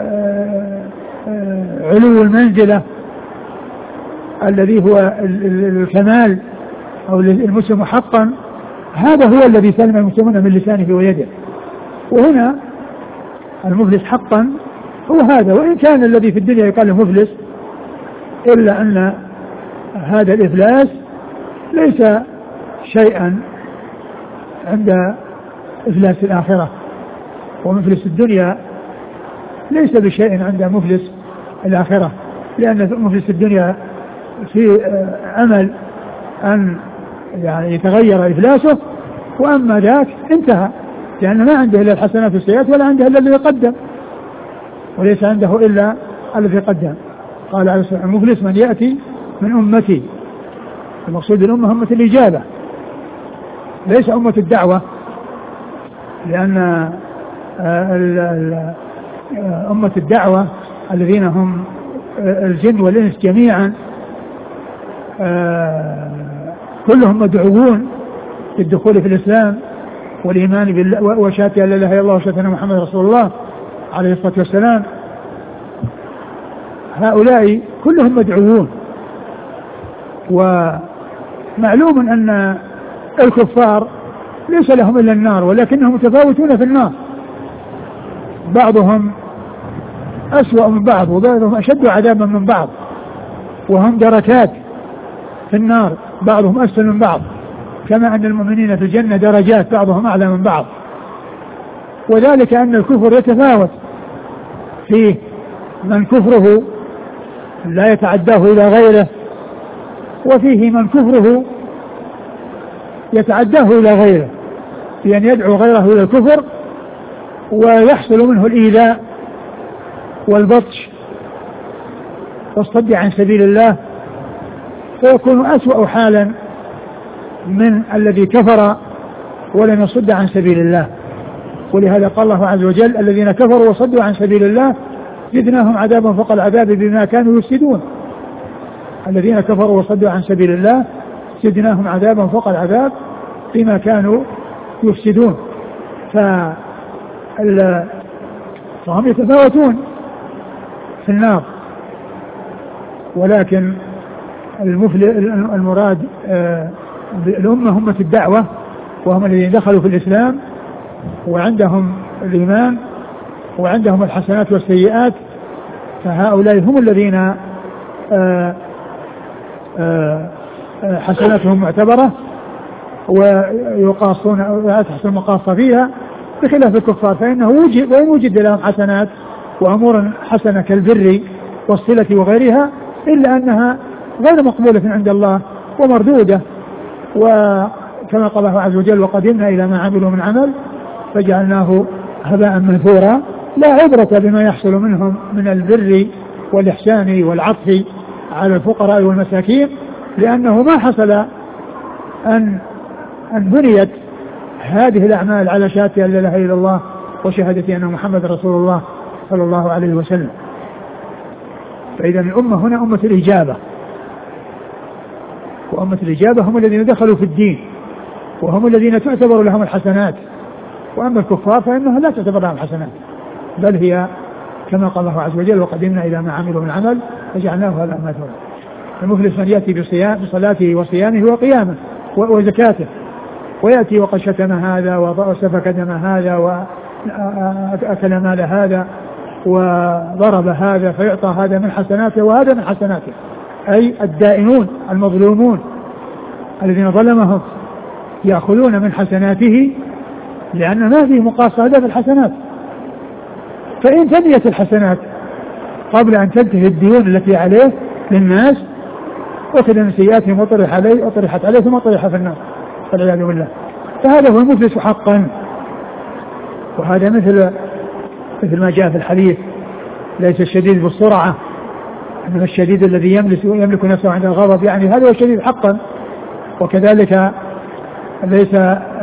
المنزلة الذي هو الكمال أو المسلم حقا، هذا هو الذي سلم المسلمون من لسانه ويده. وهنا المفلس حقا هو هذا، وإن كان الذي في الدنيا يقال له مفلس، إلا أن هذا الإفلاس ليس شيئا عند إفلاس الآخرة، ومفلس الدنيا ليس بشيء عند مفلس الآخرة، لأن مفلس الدنيا في أمل أن يعني يتغير إفلاسه، وأما ذاك انتهى، لأن ما عنده إلا الحسنات والسيئات، ولا عنده إلا الذي قدم، وليس عنده إلا الذي قدم. قال عليه الصلاة والسلام: المفلس من يأتي من أمتي. المقصود الأمة أمة الإجابة، ليس أمة الدعوة، لأن أمة الدعوة الذين هم الجن والإنس جميعا كلهم مدعوون للدخول في الإسلام والإيمان بالله وشهادة أن لا إله إلا الله وشهادة أن محمد رسول الله عليه الصلاة والسلام. هؤلاء كلهم مدعوون، ومعلوم أن الكفار ليس لهم إلا النار، ولكنهم متفاوتون في النار، بعضهم أسوأ من بعض، وبعضهم أشد عذابا من بعض، وهم دركات في النار، بعضهم أسفل من بعض، كما أن المؤمنين في الجنة درجات بعضهم أعلى من بعض. وذلك أن الكفر يتفاوت، فيه من كفره لا يتعداه إلى غيره، وفيه من كفره يتعداه إلى غيره، بأن يدعو غيره إلى الكفر ويحصل منه الإيذاء والبطش والصد عن سبيل الله، فيكون أسوأ حالا من الذي كفر ولم يصد عن سبيل الله. ولهذا قال الله عز وجل: الذين كفروا وصدوا عن سبيل الله زدناهم عذابا فوق العذاب بما كانوا يفسدون. الذين كفروا وصدوا عن سبيل الله زدناهم عذابا فوق العذاب بما كانوا يفسدون. فهم يتفاوتون في النار، ولكن المراد الأمة همة الدعوة، وهم الذين دخلوا في الإسلام وعندهم الإيمان وعندهم الحسنات والسيئات، فهؤلاء هم الذين حسناتهم معتبرة ويقاصون ويتحصل المقاصة فيها، بخلاف الكفار فإنه وإن وجد لهم حسنات وأمور حسنة كالبر والصلة وغيرها، إلا أنها غير مقبولة عند الله ومردودة، وكما قال الله عز وجل: وقدمنا إلى ما عملوا من عمل فجعلناه هباء منثورا. لا عبرة بما يحصل منهم من البر والإحسان والعطف على الفقراء والمساكين، لأنه ما حصل أن بنيت هذه الأعمال على شهادة أن لا إله إلا الله وشهادة أن محمد رسول الله صلى الله عليه وسلم. فإذا الأمة هنا أمة الإجابة، وأمة الإجابة هم الذين دخلوا في الدين، وهم الذين تعتبر لهم الحسنات، وأما الكفار فإنها لا تعتبر لهم الحسنات، بل هي كما قال الله عز وجل: وقدمنا إلى ما عملوا من عمل فجعلناه هباء منثورا. المفلس من يأتي بصلاته وصيامه وقيامه وزكاته، ويأتي وقد شتم هذا وسفك دم هذا وأكل مال هذا وضرب هذا، فيعطى هذا من حسناته وهذا من حسناته، أي الدائنون المظلومون الذين ظلمهم يأخذون من حسناته، لأن ما فيه مقاصة في الحسنات. فإن تنيت الحسنات قبل أن تنتهي الديون التي عليه للناس، أخذ من سيئاتهم وطرحت عليه ثم طرح في النار والعياذ بالله. فهذا هو المفلس حقا. وهذا مثل ما جاء في الحديث: ليس الشديد بالسرعة، إنما الشديد الذي يملك نفسه عند الغضب، يعني هذا هو الشديد حقا. وكذلك ليس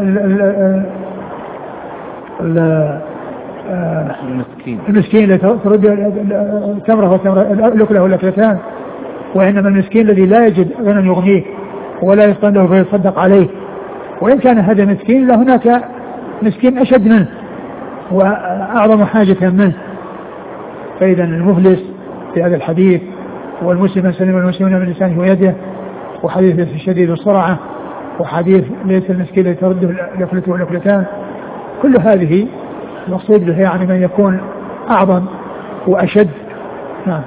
المسكين ترد تمره لكله ولكلتان، وإنما المسكين الذي لا يجد غنى يغنيه ولا يستطيع له فيتصدق عليه، وإن كان هذا مسكين لهناك مسكين أشد منه وأعظم حاجة منه. فإذا المفلس في هذا الحديث والمسلم سلم المسلمين من لسانه ويده، وحديث الشديد الصرعة، وحديث ليس المسكين الذي ترده لفلته ولفلتان، كل هذه المقصود به يعني من يكون أعظم وأشد. نعم.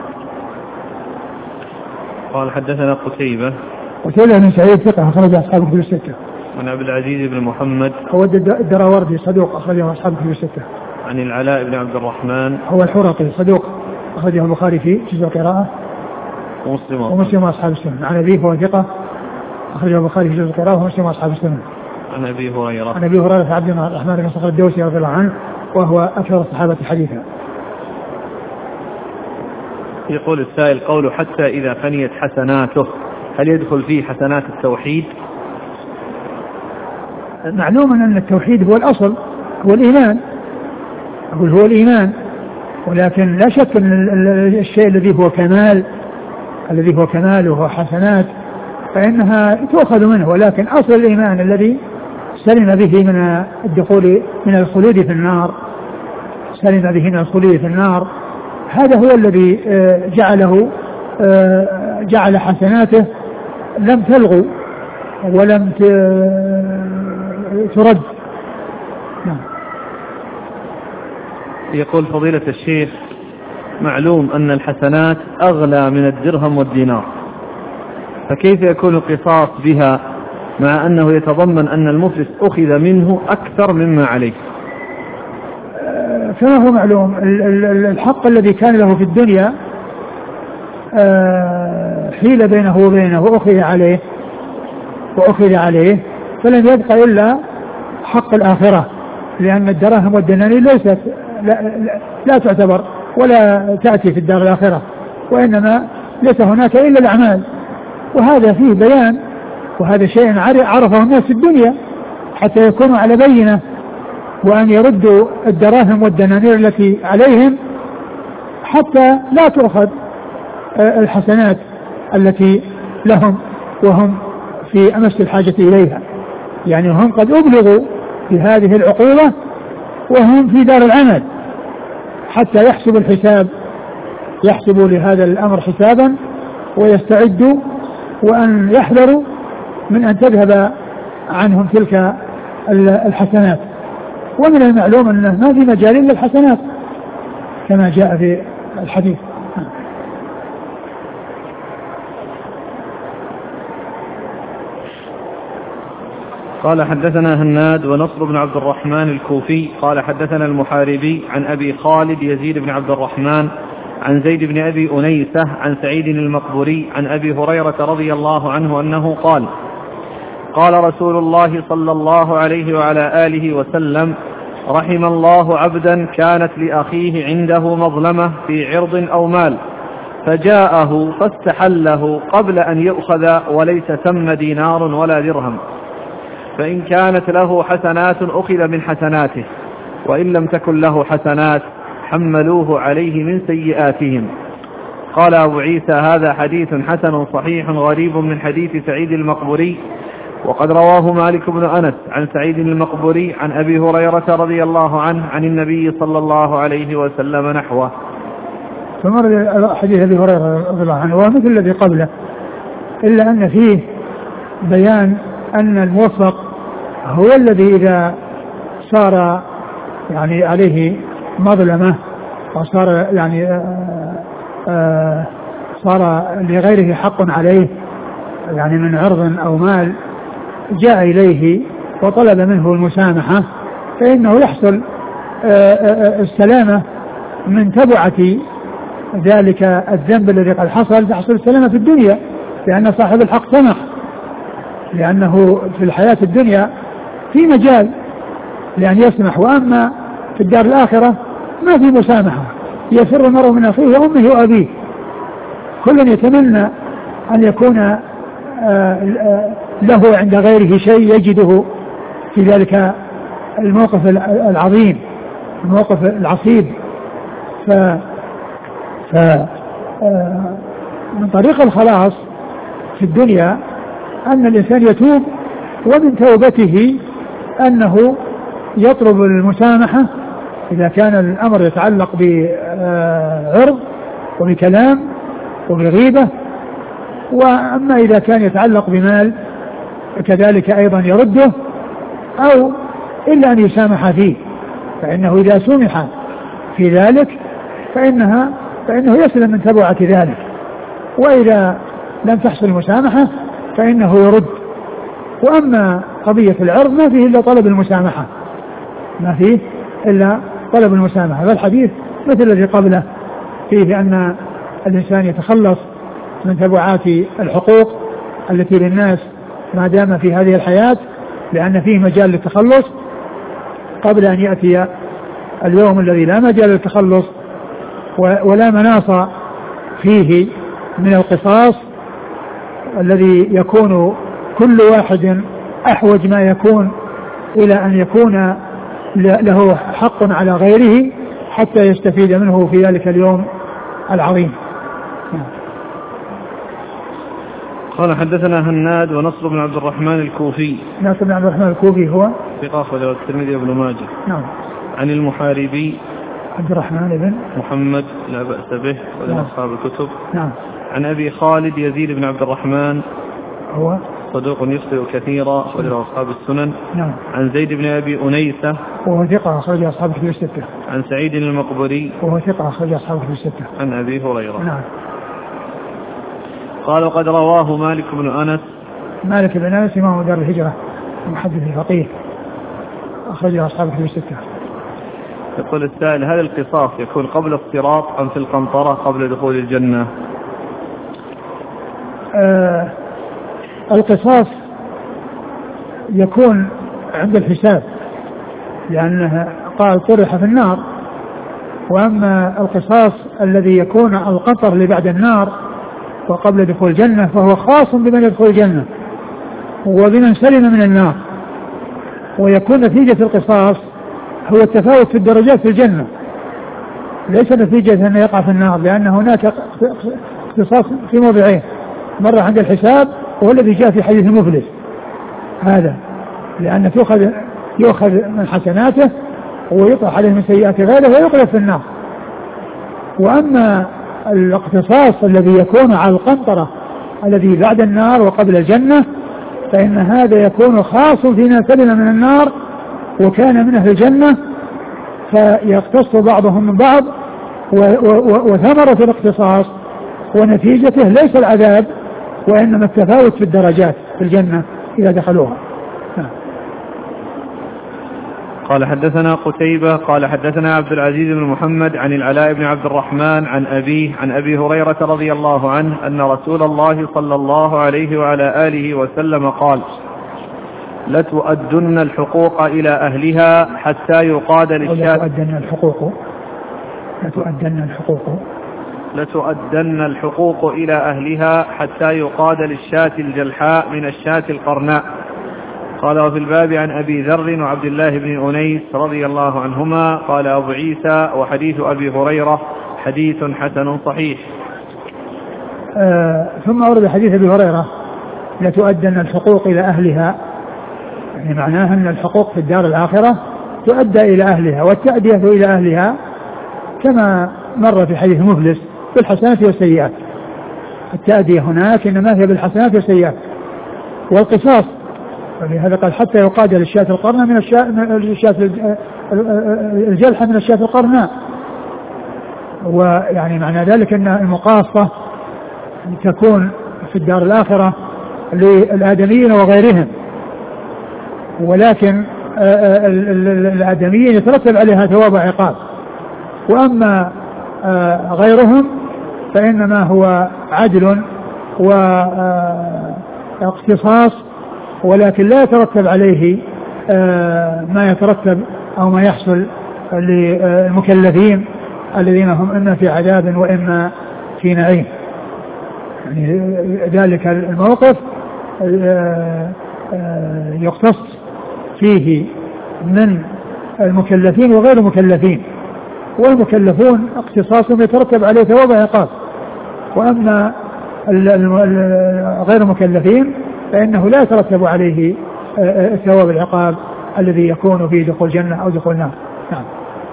قال حدثنا قتيبة بن سعيد ثقة أخرج أصحاب الكتب الستة. عن عبد العزيز بن محمد هو الدراوردي صدوق أخرجه أصحاب الكتب الستة. عن العلاء بن عبد الرحمن هو الحرقي صدوق أخرجه البخاري في جزء القراءة ومسلم أصحاب السنن. عن أبيه هو ثقة أخرجه البخاري في جزء القراءة ومسلم أصحاب السنن. عن أبي هريرة عبد الرحمن بن صخر الدوسي رضي الله عنه وهو أكثر الصحابة حديثا. يقول السائل قوله حتى إذا فنيت حسناته، هل يدخل فيه حسنات التوحيد؟ معلوم أن التوحيد هو الأصل، هو الإيمان، أقول هو الإيمان، ولكن لا شك أن الشيء الذي هو كمال وهو حسنات فإنها تؤخذ منه، ولكن أصل الإيمان الذي سلم به من الدخول من الخلود في النار، هذا هو الذي جعل حسناته لم تلغو ولم ترد. يقول فضيلة الشيخ معلوم أن الحسنات أغلى من الدرهم والدينار، فكيف يكون القصاص بها مع أنه يتضمن أن المفلس أخذ منه أكثر مما عليه؟ كما هو معلوم الحق الذي كان له في الدنيا حيل بينه وبينه وأخذ عليه فلم يبق إلا حق الآخرة، لأن الدراهم والدنانير ليست لا تعتبر ولا تأتي في الدار الآخرة، وإنما ليس هناك إلا الأعمال. وهذا فيه بيان، وهذا شيء عرفه الناس في الدنيا حتى يكونوا على بينة، وأن يردوا الدراهم والدنانير التي عليهم حتى لا تؤخذ الحسنات التي لهم وهم في أمس الحاجة إليها. يعني هم قد أبلغوا في هذه العقوبة وهم في دار العمل حتى يحسبوا لهذا الأمر حسابا ويستعدوا، وأن يحذروا من أن تذهب عنهم تلك الحسنات. ومن المعلوم أنه ما في مجال إلا الحسنات كما جاء في الحديث. قال حدثنا هناد ونصر بن عبد الرحمن الكوفي قال حدثنا المحاربي عن أبي خالد يزيد بن عبد الرحمن عن زيد بن أبي أنيسة عن سعيد المقبري عن أبي هريرة رضي الله عنه أنه قال قال رسول الله صلى الله عليه وعلى آله وسلم رحم الله عبدا كانت لأخيه عنده مظلمة في عرض أو مال فجاءه فاستحله قبل أن يؤخذ وليس ثم دينار ولا درهم، فإن كانت له حسنات أخذ من حسناته، وإن لم تكن له حسنات حملوه عليه من سيئاتهم. قال أبو عيسى هذا حديث حسن صحيح غريب من حديث سعيد المقبري، وقد رواه مالك بن أنس عن سعيد المقبري عن أبي هريرة رضي الله عنه عن النبي صلى الله عليه وسلم نحوه. فمر حديث أبي هريرة رضي الله عنه ومثل الذي قبله، إلا أن فيه بيان أن الموفق هو الذي إذا صار يعني عليه مظلمة وصار يعني صار لغيره حق عليه يعني من عرض أو مال، جاء إليه وطلب منه المسامحة، فإنه يحصل السلامة من تبعة ذلك الذنب الذي قد حصل، تحصل السلامة في الدنيا لأن صاحب الحق سمح، لأنه في الحياة الدنيا في مجال لأن يسمح، وأما في الدار الآخرة ما في مسامحة، يفر المرء من أخيه وأمه وأبيه، كل يتمنى أن يكون له عند غيره شيء يجده في ذلك الموقف العظيم، الموقف العصيب. من طريق الخلاص في الدنيا أن الإنسان يتوب ومن توبته أنه يطلب المسامحة إذا كان الأمر يتعلق بعرض وبكلام وبغيبة، وأما إذا كان يتعلق بمال كذلك أيضا يرده، أو إلا أن يسامح فيه، فإنه إذا سمح في ذلك فإنه يسلم من تبعة ذلك، وإذا لم تحصل المسامحة فإنه يرد. وأما قضية العرض ما فيه إلا طلب المسامحة، ما فيه إلا طلب المسامحة. فالحديث مثل الذي قبله فيه أن الإنسان يتخلص من تبعات الحقوق التي للناس ما دام في هذه الحياة، لأن فيه مجال للتخلص قبل أن يأتي اليوم الذي لا مجال للتخلص ولا مناص فيه من القصاص، الذي يكون كل واحد أحوج ما يكون إلى أن يكون له حق على غيره حتى يستفيد منه في ذلك اليوم العظيم. قال حدثنا هناد ونصر بن عبد الرحمن الكوفي. نصر بن عبد الرحمن الكوفي هو ثقة أخرجه الترمذي وابن ماجه. نعم. عن المحاربي عبد الرحمن بن محمد لا بأس به ومن أصحاب الكتب. نعم. عن أبي خالد يزيد بن عبد الرحمن هو صدوق يخطئ كثيرا أخرجه أصحاب السنن. نعم. عن زيد بن أبي أنيسة وهو ثقة أخرج أصحاب الكتب الستة. عن سعيد المقبري وهو ثقة أخرج أصحاب الكتب الستة. عن أبي هريرة. نعم. قال وقد رواه مالك بن أنس. مالك بن أنس إمام دار الهجرة محدث الفقيه أخرجه أصحاب الكتب الستة. يقول السائل هل القصاص يكون قبل الصراط أم في القنطرة قبل دخول الجنة؟ القصاص يكون عند الحساب، لأنه قال طرح في النار، وأما القصاص الذي يكون القطر اللي بعد النار وقبل دخول الجنة فهو خاص بمن يدخل الجنة وبمن سلم من النار، ويكون نتيجة القصاص هو التفاوت في الدرجات في الجنة، ليس نتيجة أنه يقع في النار، لأن هناك اختصاص في موضعين، مرة عند الحساب وهو الذي جاء في حديث المفلس هذا، لأن يؤخذ من حسناته ويطرح عليه من سيئات غيره ويقذف في النار. وأما الاقتصاص الذي يكون على القنطرة الذي بعد النار وقبل الجنة فإن هذا يكون خاص فيما سلم من النار وكان من أهل الجنة، فيقتص بعضهم من بعض، وثمرة الاقتصاص ونتيجته ليس العذاب وإنما التفاوت في الدرجات في الجنة إذا دخلوها. قال حدثنا قتيبة قال حدثنا عبد العزيز بن محمد عن العلاء بن عبد الرحمن عن أبيه عن أبي هريرة رضي الله عنه أن رسول الله صلى الله عليه وعلى آله وسلم قال لتؤدن الحقوق إلى أهلها حتى يقاد للشاة لتؤدن الحقوق إلى أهلها حتى يقاد للشاة الجلحاء من الشاة القرناء. قال وفي الباب عن أبي ذر وعبد الله بن أنيس رضي الله عنهما. قال أبو عيسى وحديث أبي هريرة حديث حسن صحيح. ثم أورد حديث أبي هريرة لتؤدن الحقوق إلى أهلها، يعني معناها أن الحقوق في الدار الآخرة تؤدى إلى أهلها، والتأدية إلى أهلها كما مر في حديث مفلس بالحسنات والسيئات. التأدية هناك إنما هي بالحسنات والسيئات. والقصاص ولهذا قال حتى يقاد للشاة القرناء من الشاة الجلحة من الشاة القرناء، ويعني معنى ذلك أن المقاصة تكون في الدار الآخرة للآدميين وغيرهم، ولكن الآدميين يترتب عليها ثواب وعقاب، وأما غيرهم فإنما هو عدل واقتصاص، ولكن لا يترتب عليه ما يترتب أو ما يحصل للمكلفين الذين هم إما في عذاب وإما في نعيم. يعني ذلك الموقف يقتص فيه من المكلفين وغير المكلفين، والمكلفون اقتصاصهم يترتب عليه ثواب وعقاب، وأما غير المكلفين فإنه لا يترتب عليه ثواب العقاب الذي يكون فيه دخول الجنة أو دخول النار. نعم.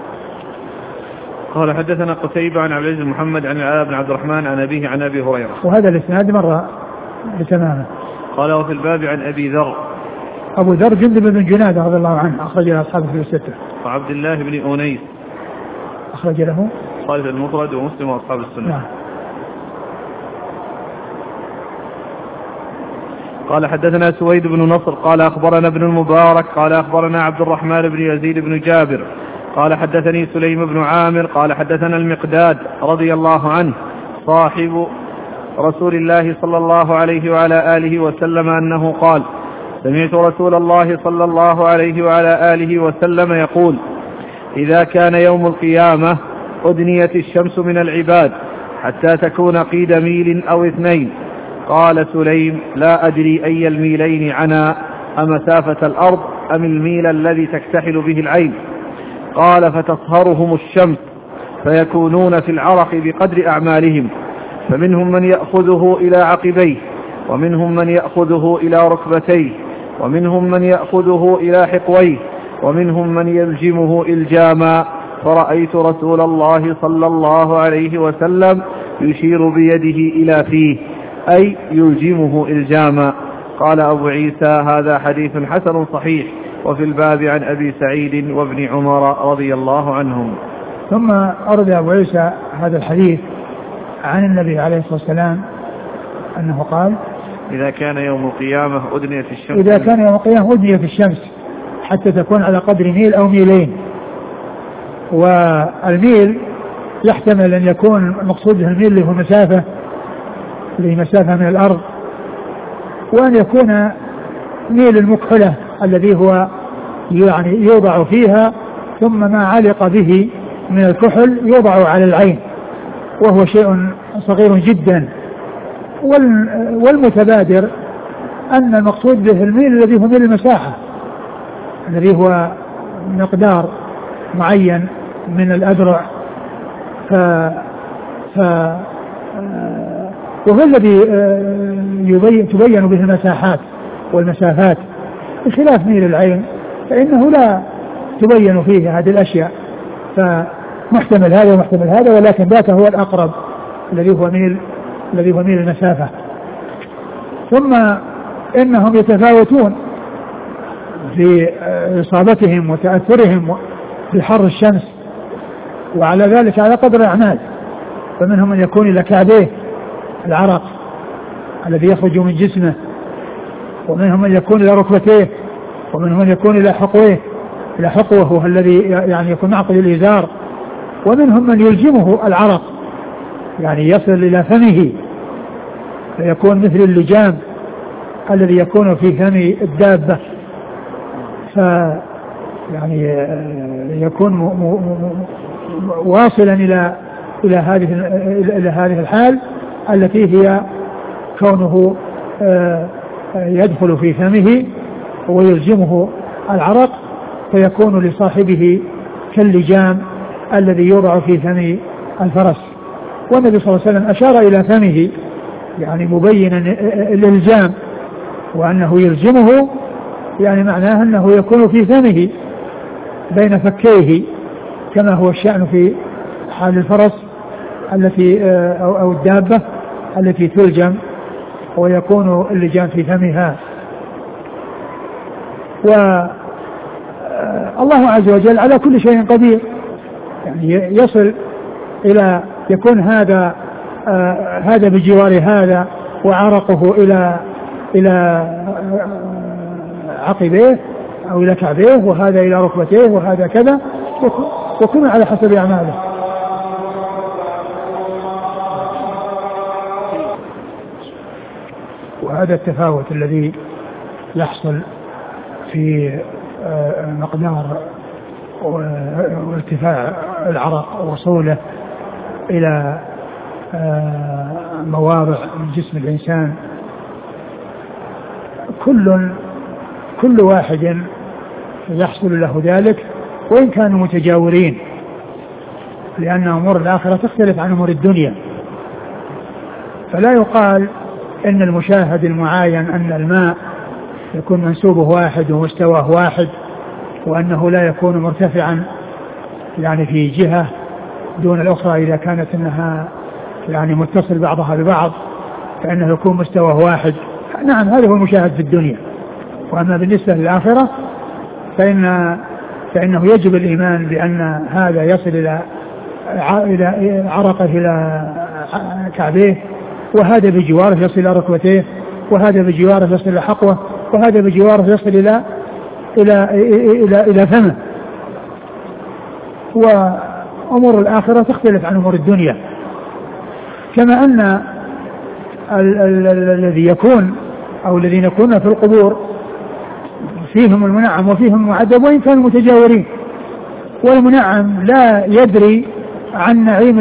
قال حدثنا قتيبة عن عبد العزيز بن محمد عن العلاء بن عبد الرحمن عن أبيه عن أبي هريرة، وهذا الإسناد مرة بتمامه. قال وفي الباب عن أبي ذر. أبو ذر جندب بن جنادة رضي الله عنه أخرج له أصحابه في الستة. وعبد الله بن أنيس أخرج له قال في المفرد ومسلم وأصحاب السنة. نعم. قال حدثنا سويد بن نصر قال أخبرنا ابن المبارك قال أخبرنا عبد الرحمن بن يزيد بن جابر قال حدثني سليم بن عامر قال حدثنا المقداد رضي الله عنه صاحب رسول الله صلى الله عليه وعلى آله وسلم أنه قال سمعت رسول الله صلى الله عليه وعلى آله وسلم يقول إذا كان يوم القيامة أدنيت الشمس من العباد حتى تكون قيد ميل أو 2. قال سليم لا أدري أي الميلين عنا أمسافة الأرض أم الميل الذي تكتحل به العين. قال فتصهرهم الشمس فيكونون في العرق بقدر أعمالهم، فمنهم من يأخذه إلى عقبيه، ومنهم من يأخذه إلى ركبتيه، ومنهم من يأخذه إلى حقويه، ومنهم من يلجمه إلجاما. فرأيت رسول الله صلى الله عليه وسلم يشير بيده إلى فيه أي يلجمه إلجاما. قال أبو عيسى هذا حديث حسن صحيح. وفي الباب عن أبي سعيد وابن عمر رضي الله عنهم. ثم أرد أبو عيسى هذا الحديث عن النبي عليه الصلاة والسلام أنه قال إذا كان يوم القيامة أدنيت الشمس، إذا كان يوم القيامة أدنيت الشمس حتى تكون على قدر ميل أو ميلين. والميل يحتمل أن يكون مقصود الميل اللي هو مسافة من الأرض، وأن يكون ميل المكحلة الذي هو يعني يوضع فيها ثم ما علق به من الكحل يوضع على العين، وهو شيء صغير جدا. والمتبادر أن المقصود به الميل الذي هو ميل المساحة الذي هو مقدار معين من الأذرع، وهو الذي تبين به المساحات والمسافات، بخلاف ميل العين فإنه لا تبين فيه هذه الأشياء، فمحتمل هذا ومحتمل هذا، ولكن ذاك هو الأقرب الذي هو ميل المسافة. ثم إنهم يتفاوتون في إصابتهم وتأثرهم بحر الشمس، وعلى ذلك على قدر الأعمال، فمنهم من يكون إلى كعبيه العرق الذي يخرج من جسمه، ومنهم من يكون إلى ركبتيه، ومنهم من يكون إلى حقوه وهو الذي يعني يكون معقد الإزار، ومنهم من يلجمه العرق يعني يصل إلى فمه فيكون مثل اللجام الذي يكون في فم الدابة، يعني يكون واصلا إلى هذه الحال التي هي كونه يدخل في فمه ويلجمه العرق فيكون لصاحبه كاللجام الذي يوضع في فم الفرس. والنبي صلى الله عليه وسلم أشار إلى فمه يعني مبينا الإلجام، وأنه يلجمه يعني معناه أنه يكون في فمه بين فكيه كما هو الشأن في حال الفرس التي أو الدابة التي تلجم ويكون اللجام في فمها. والله عز وجل على كل شيء قدير، يعني يصل إلى يكون هذا بجوار هذا وعرقه إلى عقبيه أو إلى كعبيه، وهذا إلى ركبتيه، وهذا كذا، وكل على حسب أعماله. وهذا التفاوت الذي يحصل في مقدار وارتفاع العرق ووصوله إلى مواضع من جسم الإنسان، كل واحد يحصل له ذلك وإن كانوا متجاورين، لأن أمور الآخرة تختلف عن أمور الدنيا. فلا يقال إن المشاهد المعاين أن الماء يكون منسوبه واحد ومستواه واحد، وأنه لا يكون مرتفعا يعني في جهة دون الأخرى إذا كانت أنها يعني متصل بعضها ببعض، فإنه يكون مستواه واحد. نعم هذا هو المشاهد في الدنيا. وأما بالنسبة للآخرة فإنه يجب الإيمان بأن هذا يصل إلى عرقه إلى كعبيه، وهذا بجواره يصل إلى ركبتيه، وهذا بجواره يصل إلى حقوه، وهذا بجواره يصل إلى فمه. وأمور الآخرة تختلف عن أمور الدنيا، كما أن الذي يكون أو الذين يكونون في القبور فيهم المنعم وفيهم المعذب وإن كانوا متجاورين، والمنعم لا يدري عن نعيم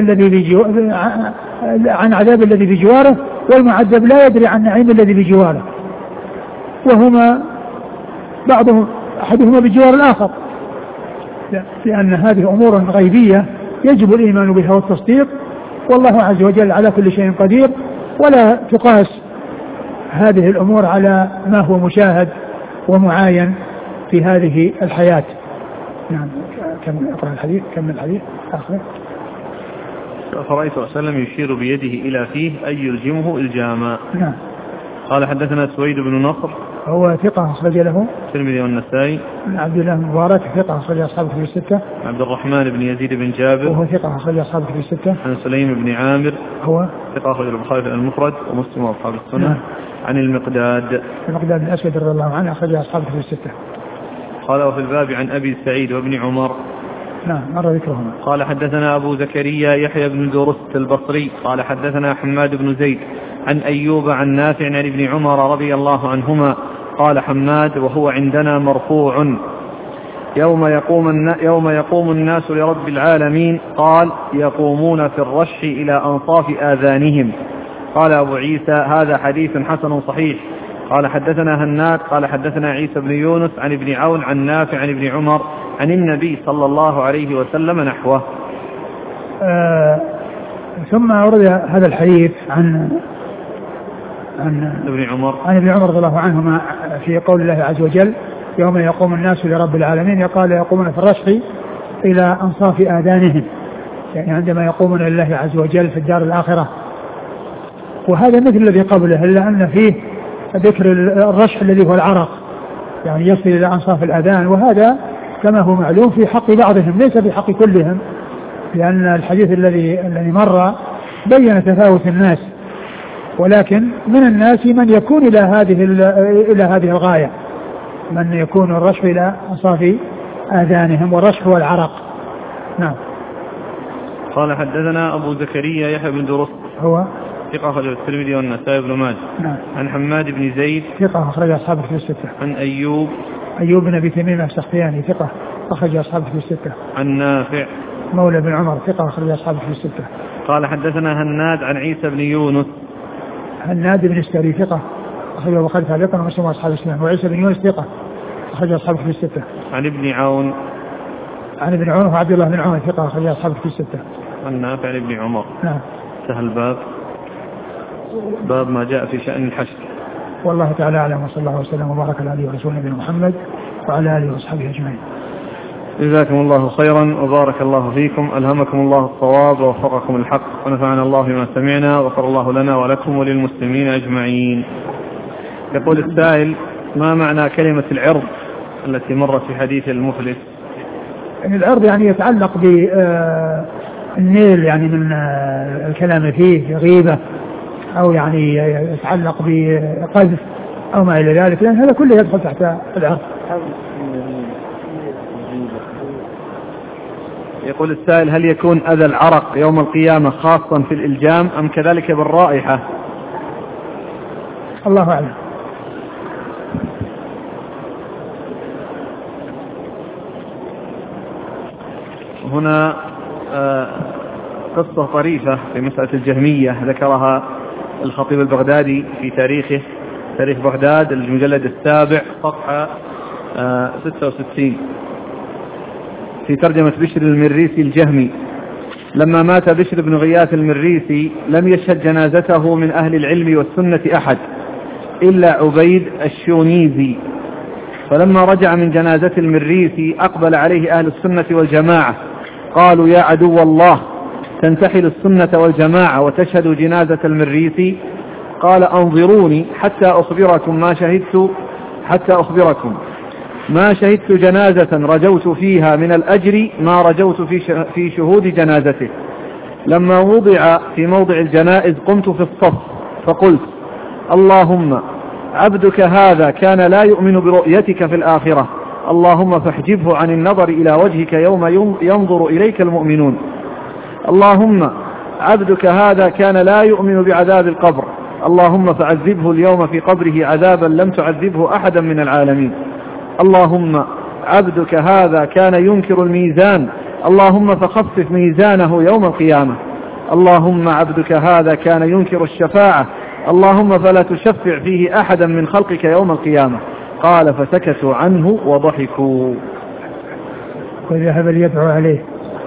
عن عذاب الذي بجواره، والمعذب لا يدري عن نعيم الذي بجواره، وهما أحدهما بجوار الآخر، لأن هذه أمور غيبية يجب الإيمان بها والتصديق، والله عز وجل على كل شيء قدير، ولا تقاس هذه الأمور على ما هو مشاهد ومعاين في هذه الحياة. نعم. اقرأ الحديث، كمل الحديث آخر. فرأيت صلى الله عليه وسلم يشير بيده إلى فيه أي يلجمه إلجاما. نعم. قال حدثنا سويد بن نصر هو ثقة أخرج له الترمذي والنسائي. عبد الله بن مبارك ثقة أخرج أصحابه في الستة. عبد الرحمن بن يزيد بن جابر وهو ثقة أخرج أصحابه في الستة. عن سليم بن عامر هو ثقة أخرج البخاري في المفرد ومسلم وأصحاب السنة. نعم. عن المقداد بن الأسود رضي الله عنه أخرج أصحابه في الستة. قال وفي الباب عن أبي سعيد وابن عمر. نعم مر ذكرهما. قال حدثنا أبو زكريا يحيى بن درست البصري قال حدثنا حماد بن زيد عن أيوب عن نافع عن ابن عمر رضي الله عنهما قال حماد وهو عندنا مرفوع يوم يقوم الناس لرب العالمين قال يقومون في الرشح إلى أنصاف آذانهم. قال أبو عيسى هذا حديث حسن صحيح. قال حدثنا هناد قال حدثنا عيسى بن يونس عن ابن عون عن نافع عن ابن عمر عن النبي صلى الله عليه وسلم نحوه. ثم أورد هذا الحديث عن ابن عمر رضي الله عنهما في قول الله عز وجل يوم يقوم الناس لرب العالمين قال يقومون في الرشح إلى أنصاف آذانهم، يعني عندما يقومون لله عز وجل في الدار الآخرة. وهذا مثل الذي قبله إلا أن فيه ذكر الرشح الذي هو العرق، يعني يصل إلى أنصاف الآذان، وهذا كما هو معلوم في حق بعضهم ليس في حق كلهم، لأن الحديث الذي مر بين تفاوت الناس، ولكن من الناس من يكون إلى هذه الغاية، من يكون الرشح إلى أنصاف آذانهم، والرشح هو العرق. نعم. قال حدثنا أبو زكريا يحيى بن درست هو ثقة أخرج الترمذي والنسائي بن ماجه. نعم. عن حماد بن زيد ثقة أخرج أصحابه في الستة. عن أيوب بن أبي تميم السختياني ثقة أخرج أصحابه في الستة. عن نافع مولى بن عمر ثقة أخرج أصحابه في الستة. قال حدثنا هناد عن عيسى بن يونس. هناد بن السري ثقة أخرج البخاري تعليقا ومسلم وأصحاب السنن. وعيسى بن يونس ثقة أخرج أصحابه في الستة. عن ابن عون وعبد الله بن عون ثقة أخرج أصحابه في الستة. عن نافع عن ابن عمر. نعم. سهل باب ما جاء في شأن الحشر. والله تعالى أعلم، وصلى الله وسلم وبارك على آله ورسوله نبينا محمد وعلى آله وصحبه أجمعين. جزاكم الله خيرا وبارك الله فيكم، ألهمكم الله الصواب ووفقكم الحق، ونفعنا الله بما سمعنا، وغفر الله لنا ولكم وللمسلمين أجمعين. يقول السائل: ما معنى كلمة العرض التي مرت في حديث المفلس؟ العرض يعني يتعلق بالنيل يعني من الكلام فيه غيبة، أو يعني يتعلق بقذف أو ما إلى ذلك، لأن هذا كله يدخل تحت العرض. يقول السائل: هل يكون أذى العرق يوم القيامة خاصا في الإلجام أم كذلك بالرائحة؟ الله أعلم. هنا قصة طريفة في مسألة الجهمية ذكرها الخطيب البغدادي في تاريخ بغداد المجلد 7 صفحة 66 في ترجمة بشر المريسي الجهمي: لما مات بشر بن غياث المريسي لم يشهد جنازته من أهل العلم والسنة أحد، إلا عبيد الشونيزي. فلما رجع من جنازة المريسي أقبل عليه أهل السنة والجماعة، قالوا: يا عدو الله، تنتحل السنة والجماعة وتشهد جنازة المريسي؟ قال: أنظروني حتى أخبركم ما شهدت جنازة رجوت فيها من الأجر ما رجوت في شهود جنازته. لما وضع في موضع الجنائز قمت في الصف فقلت: اللهم عبدك هذا كان لا يؤمن برؤيتك في الآخرة، اللهم فاحجبه عن النظر إلى وجهك يوم ينظر إليك المؤمنون. اللهم عبدك هذا كان لا يؤمن بعذاب القبر، اللهم فعذبه اليوم في قبره عذابا لم تعذبه أحدا من العالمين. اللهم عبدك هذا كان ينكر الميزان، اللهم فخفف ميزانه يوم القيامة. اللهم عبدك هذا كان ينكر الشفاعة، اللهم فلا تشفع فيه أحدا من خلقك يوم القيامة. قال: فسكتوا عنه وضحكوا. وذهب ليدعو عليه.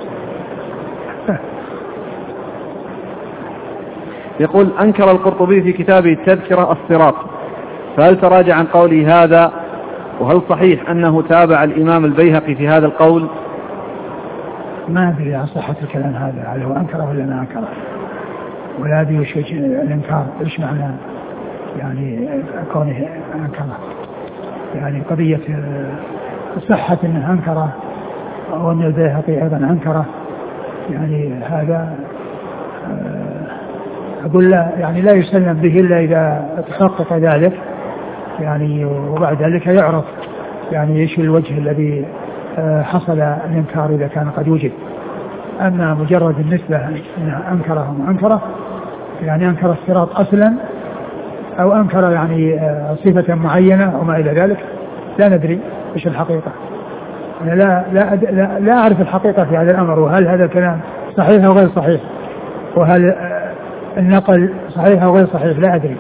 يقول: أنكر القرطبي في كتابه التذكرة الصراط، فهل تراجع عن قوله هذا؟ وهل صحيح أنه تابع الإمام البيهقي في هذا القول؟ ما أدري عن صحة الكلام هذا، هل هو أنكره ولا ما أنكره، ولا أدري وش الإنكار، إيش معنى يعني كونه أنكره، يعني قضية صحة أنه أنكره أو أن البيهقي أيضا أنكره، يعني هذا أقول لا، يعني لا يسلم به إلا إذا تحقق ذلك، يعني وبعد ذلك يعرف يعني إيش الوجه الذي حصل الإنكار إذا كان قد وجد. أما مجرد النسبة أنه أنكره يعني أنكر الصراط أصلا أو أنكر يعني صفة معينة أو ما إلى ذلك، لا ندري إيش الحقيقة. أنا لا أعرف الحقيقة في هذا الأمر، وهل هذا الكلام صحيح أو غير صحيح، وهل النقل صحيح أو غير صحيح، لا أدري.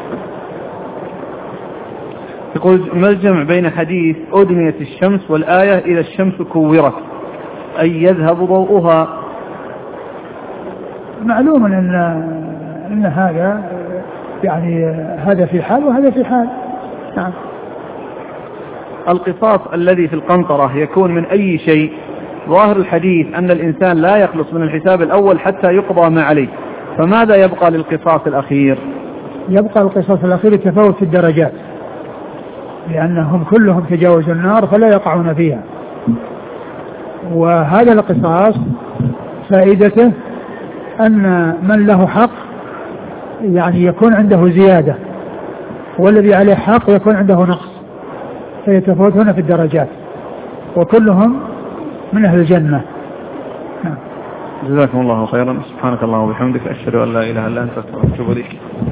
يقول: ما الجمع بين حديث أدنيت الشمس والآية إذا الشمس كورت أي يذهب ضوءها؟ معلوم أن هذا يعني هذا في حال وهذا في حال. نعم. القصاص الذي في القنطرة يكون من أي شيء؟ ظاهر الحديث أن الإنسان لا يخلص من الحساب الأول حتى يقضى ما عليه، فماذا يبقى للقصاص الأخير؟ يبقى القصاص الأخير التفاوت في الدرجات، لأنهم كلهم تجاوزوا النار فلا يقعون فيها. وهذا القصاص فائدته أن من له حق يعني يكون عنده زيادة، والذي عليه حق يكون عنده نقص، فيتفاوتون في الدرجات، وكلهم من أهل الجنة. جزاكم الله خيرا. سبحانك اللهم وبحمدك، أشهد أن لا إله إلا أنت، أستغفرك وأتوب إليك.